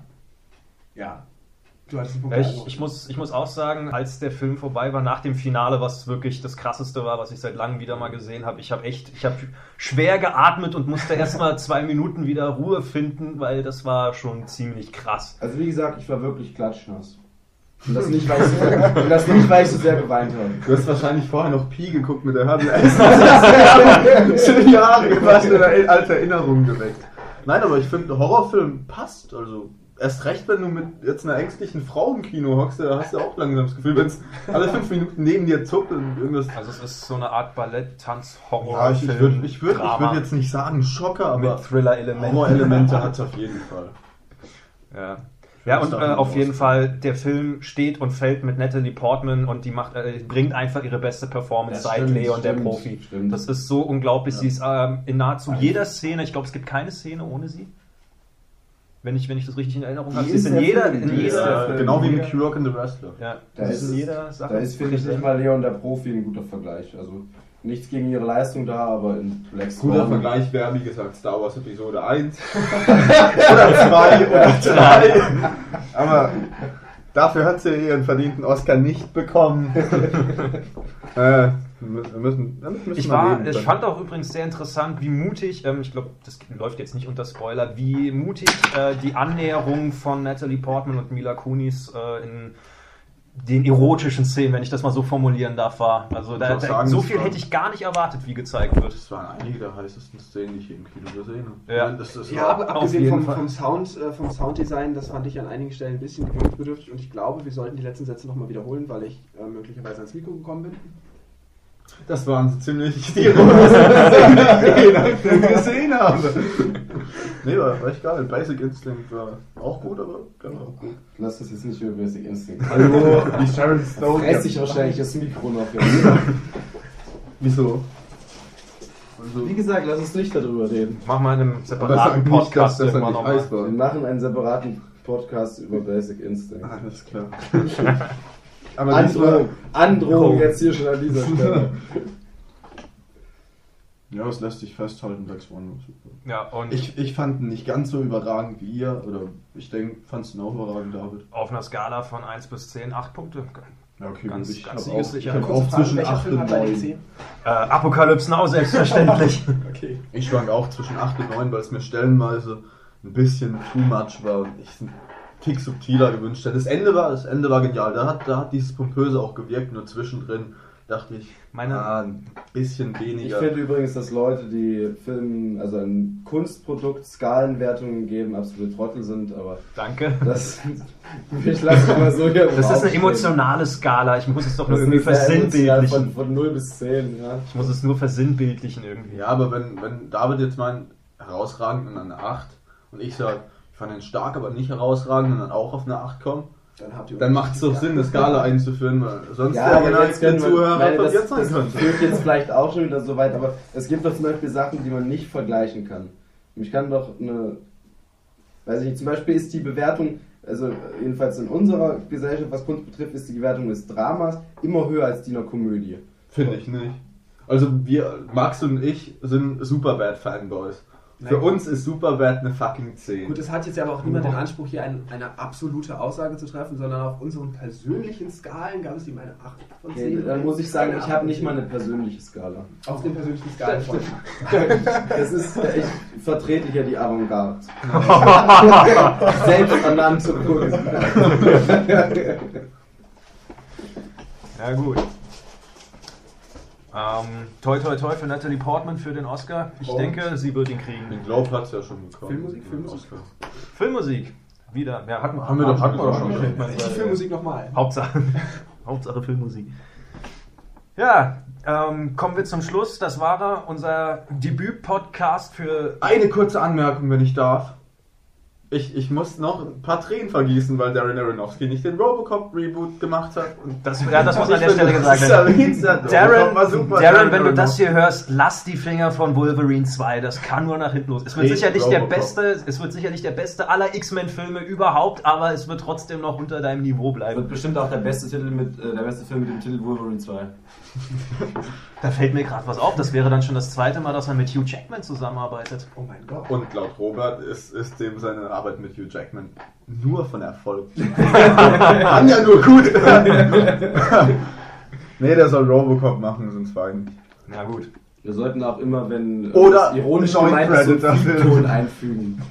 ja. Du hattest einen Punkt. Ja, ich, ich, muss, ich muss auch sagen, als der Film vorbei war, nach dem Finale, was wirklich das Krasseste war, was ich seit langem wieder mal gesehen habe, ich habe echt, ich habe schwer geatmet und musste erstmal zwei Minuten wieder Ruhe finden, weil das war schon ziemlich krass. Also wie gesagt, ich war wirklich klatschnass. Und das nicht, weil ich so sehr, und das nicht, weil ich so sehr geweint habe. Du hast wahrscheinlich vorher noch Pi geguckt mit der Herbel. Schöne Jahre, du hast eine alte Erinnerung geweckt. Nein, aber ich finde, Horrorfilm passt. Also erst recht, wenn du mit jetzt einer ängstlichen Frau im Kino hockst, da hast du auch langsam das Gefühl, wenn es alle fünf Minuten neben dir zuckt und irgendwas... Also es ist so eine Art Ballett-Tanz-Horror. Ja, ich würde ich würd, ich würd jetzt nicht sagen Schocker, aber mit Thriller-Elementen. Horror-Elemente hat es auf jeden Fall. Ja. Ja, und äh, auf jeden Fall, der Film steht und fällt mit Natalie Portman und die macht, äh, bringt einfach ihre beste Performance Ja, seit stimmt, Leon, der stimmt, Profi. stimmt. Das ist so unglaublich. Ja. Sie ist ähm, in nahezu jeder Szene, ich glaube, es gibt keine Szene ohne sie. Wenn ich, wenn ich das richtig in Erinnerung habe. Sie ist in jeder, in Die ist jeder, der Äh, Film. genau wie mit Q-Rock and the Wrestler. ja, Da sie ist, in es- jeder Sache. da ist, finde ich, nicht präsent. mal Leon der Profi ein guter Vergleich. Also nichts gegen ihre Leistung da, aber in Black Guter Swan- Vergleich wäre, wie gesagt, Star Wars Episode eins oder zwei oder drei. Aber dafür hat sie ihren verdienten Oscar nicht bekommen. äh, wir müssen, damit müssen Ich, wir war, leben ich können. fand auch übrigens sehr interessant, wie mutig, ähm, ich glaube, das läuft jetzt nicht unter Spoiler, wie mutig äh, die Annäherung von Natalie Portman und Mila Kunis äh, in den erotischen Szenen, wenn ich das mal so formulieren darf, war. Also da, muss auch da, sagen, so das viel war- hätte ich gar nicht erwartet, wie gezeigt wird. Das waren einige der heißesten Szenen, die ich im Kino gesehen habe. Ja. Nein, das, das Ja, war- aber abgesehen jeden vom, Fall. vom Sound, äh, vom Sounddesign, das fand ich an einigen Stellen ein bisschen gewöhnungsbedürftig und ich glaube, wir sollten die letzten Sätze nochmal wiederholen, weil ich äh, möglicherweise ans Mikro gekommen bin. Das waren so ziemlich die rotesten Szenen, die ich gesehen habe. Nee, war echt geil. Basic Instinct war auch gut, aber genau gut. Lass das jetzt nicht über Basic Instinct. Hallo, die Sharon Stone. Reißt sich wahrscheinlich das Mikro noch. Jetzt. Wieso? Also, Wie gesagt, lass uns nicht darüber reden. Mach mal in einem aber separaten sag nicht, dass Podcast das irgendwann nicht nochmal. Eis war. Wir machen einen separaten Podcast über Basic Instinct. Alles klar. Aber Androhung, Androhung Oh. jetzt hier schon an dieser Stelle. Ja, es lässt sich festhalten, Black Swan war super. Ja, und Ich, ich fand ihn nicht ganz so überragend wie ihr, oder ich denke, fandst du ihn auch überragend, David? auf einer Skala von eins bis zehn, acht Punkte. Ja, okay, Ganz- ich ganz habe auch, ich siegessicher. hab Kurze auch Frage, zwischen welcher acht Film und hat bei den neun. zehn? Äh, Apokalypse Now, selbstverständlich. Okay. Ich schwank auch zwischen acht und neun, weil es mir stellenweise ein bisschen too much war und ich es einen Tick subtiler gewünscht hätte. Das Ende war, das Ende war genial. Da hat, da hat dieses Pompöse auch gewirkt, nur zwischendrin dachte ich, Meine- ah, ein bisschen Ich weniger. finde übrigens, dass Leute, die Filmen, also ein Kunstprodukt Skalenwertungen geben, absolute Trottel sind, aber Danke. das, ich lasse mal so hier im Das ist Raum eine stehen. emotionale Skala. Ich muss es doch nur Das irgendwie ist sehr emotional versinnbildlichen. von, von null bis zehn, ja. Ich muss es nur versinnbildlichen irgendwie. Ja, aber wenn, wenn David jetzt meint, herausragend und eine acht und ich sage, ich fand ihn stark, aber nicht herausragend und dann auch auf eine acht kommen, Dann habt ihr dann macht es doch Sinn, eine Skala einzuführen, weil sonst Ja, der aber genau jetzt der können wir- Zuhörer meine, das, verwirrt sein das könnte. führt jetzt vielleicht auch schon wieder so weit, aber es gibt doch zum Beispiel Sachen, die man nicht vergleichen kann. Ich kann doch eine, weiß ich nicht, zum Beispiel ist die Bewertung, also jedenfalls in unserer Gesellschaft, was Kunst betrifft, ist die Bewertung des Dramas immer höher als die einer Komödie. Finde ich nicht. Also wir, Max und ich sind Superbad-Fanboys. Für Nein. uns ist Superbad eine fucking zehn. Gut, es hat jetzt aber auch niemand den Anspruch, hier ein, eine absolute Aussage zu treffen, sondern auf unseren persönlichen Skalen gab es ihm eine acht von Okay, zehn. dann muss ich sagen, Eine ich acht habe von nicht zehn. mal eine persönliche Skala. Auf den persönlichen Skalen von. Das ist, ich vertrete hier die Avantgarde. Selbsternannte Kunst. Ja, gut. Ähm, toi toi toi für Natalie Portman für den Oscar. Ich Und? denke, sie wird ihn kriegen. Den Globe hat es ja schon bekommen. Filmmusik, Filmmusik. Oscar. Filmmusik. Wieder. Ja, hatten, Haben wir doch- hatten wir doch schon. Die Filmmusik nochmal. Hauptsache, Hauptsache Filmmusik. Ja, ähm, kommen wir zum Schluss. Das war unser Debüt-Podcast für... Eine kurze Anmerkung, wenn ich darf. Ich, ich muss noch ein paar Tränen vergießen, weil Darren Aronofsky nicht den Robocop-Reboot gemacht hat. Und Das, ja, das muss an der Ich Stelle finde, gesagt das werden. ist erwähnenswert. Darren, Robocop war super. Darren, wenn du das Aronofsky. hier hörst, lass die Finger von Wolverine zwei. Das kann nur nach hinten los. Es wird Hey, sicherlich der Robocop. beste, es wird sicherlich der beste aller X-Men-Filme überhaupt, aber es wird trotzdem noch unter deinem Niveau bleiben. Wird bestimmt auch der beste Titel mit äh, der beste Film mit dem Titel Wolverine zwei. Da fällt mir gerade was auf. Das wäre dann schon das zweite Mal, dass er mit Hugh Jackman zusammenarbeitet. Oh mein Gott. Und laut Robert ist, ist dem seine Arbeit mit Hugh Jackman nur von Erfolg. Kann ja nur gut werden. Nee, der soll Robocop machen, sonst fein. Na gut. Wir sollten auch immer, wenn äh, Oder das ironisch einen gemeint ist, so einen Predator-Film. Ton einfügen.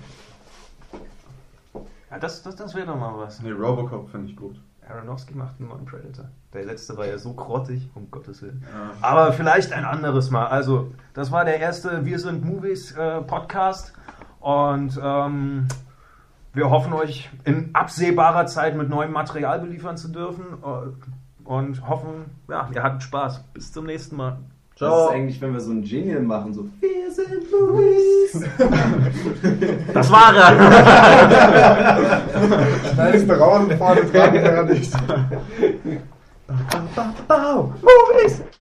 Ja, das, das, das wäre doch mal was. Nee, Robocop finde ich gut. Aronofsky macht einen neuen Predator. Der letzte war ja so grottig, um Gottes Willen. Ja. Aber vielleicht ein anderes Mal. Also, das war der erste Wir sind Movies äh, Podcast. Und ähm, wir hoffen, euch in absehbarer Zeit mit neuem Material beliefern zu dürfen. Und hoffen, ja, ihr hattet Spaß. Bis zum nächsten Mal. Ciao. Was ist eigentlich, wenn wir so ein Jingle machen? So, wir sind Luis. Das war er. Schnellste Raum vorne dran, wäre nicht. Movies!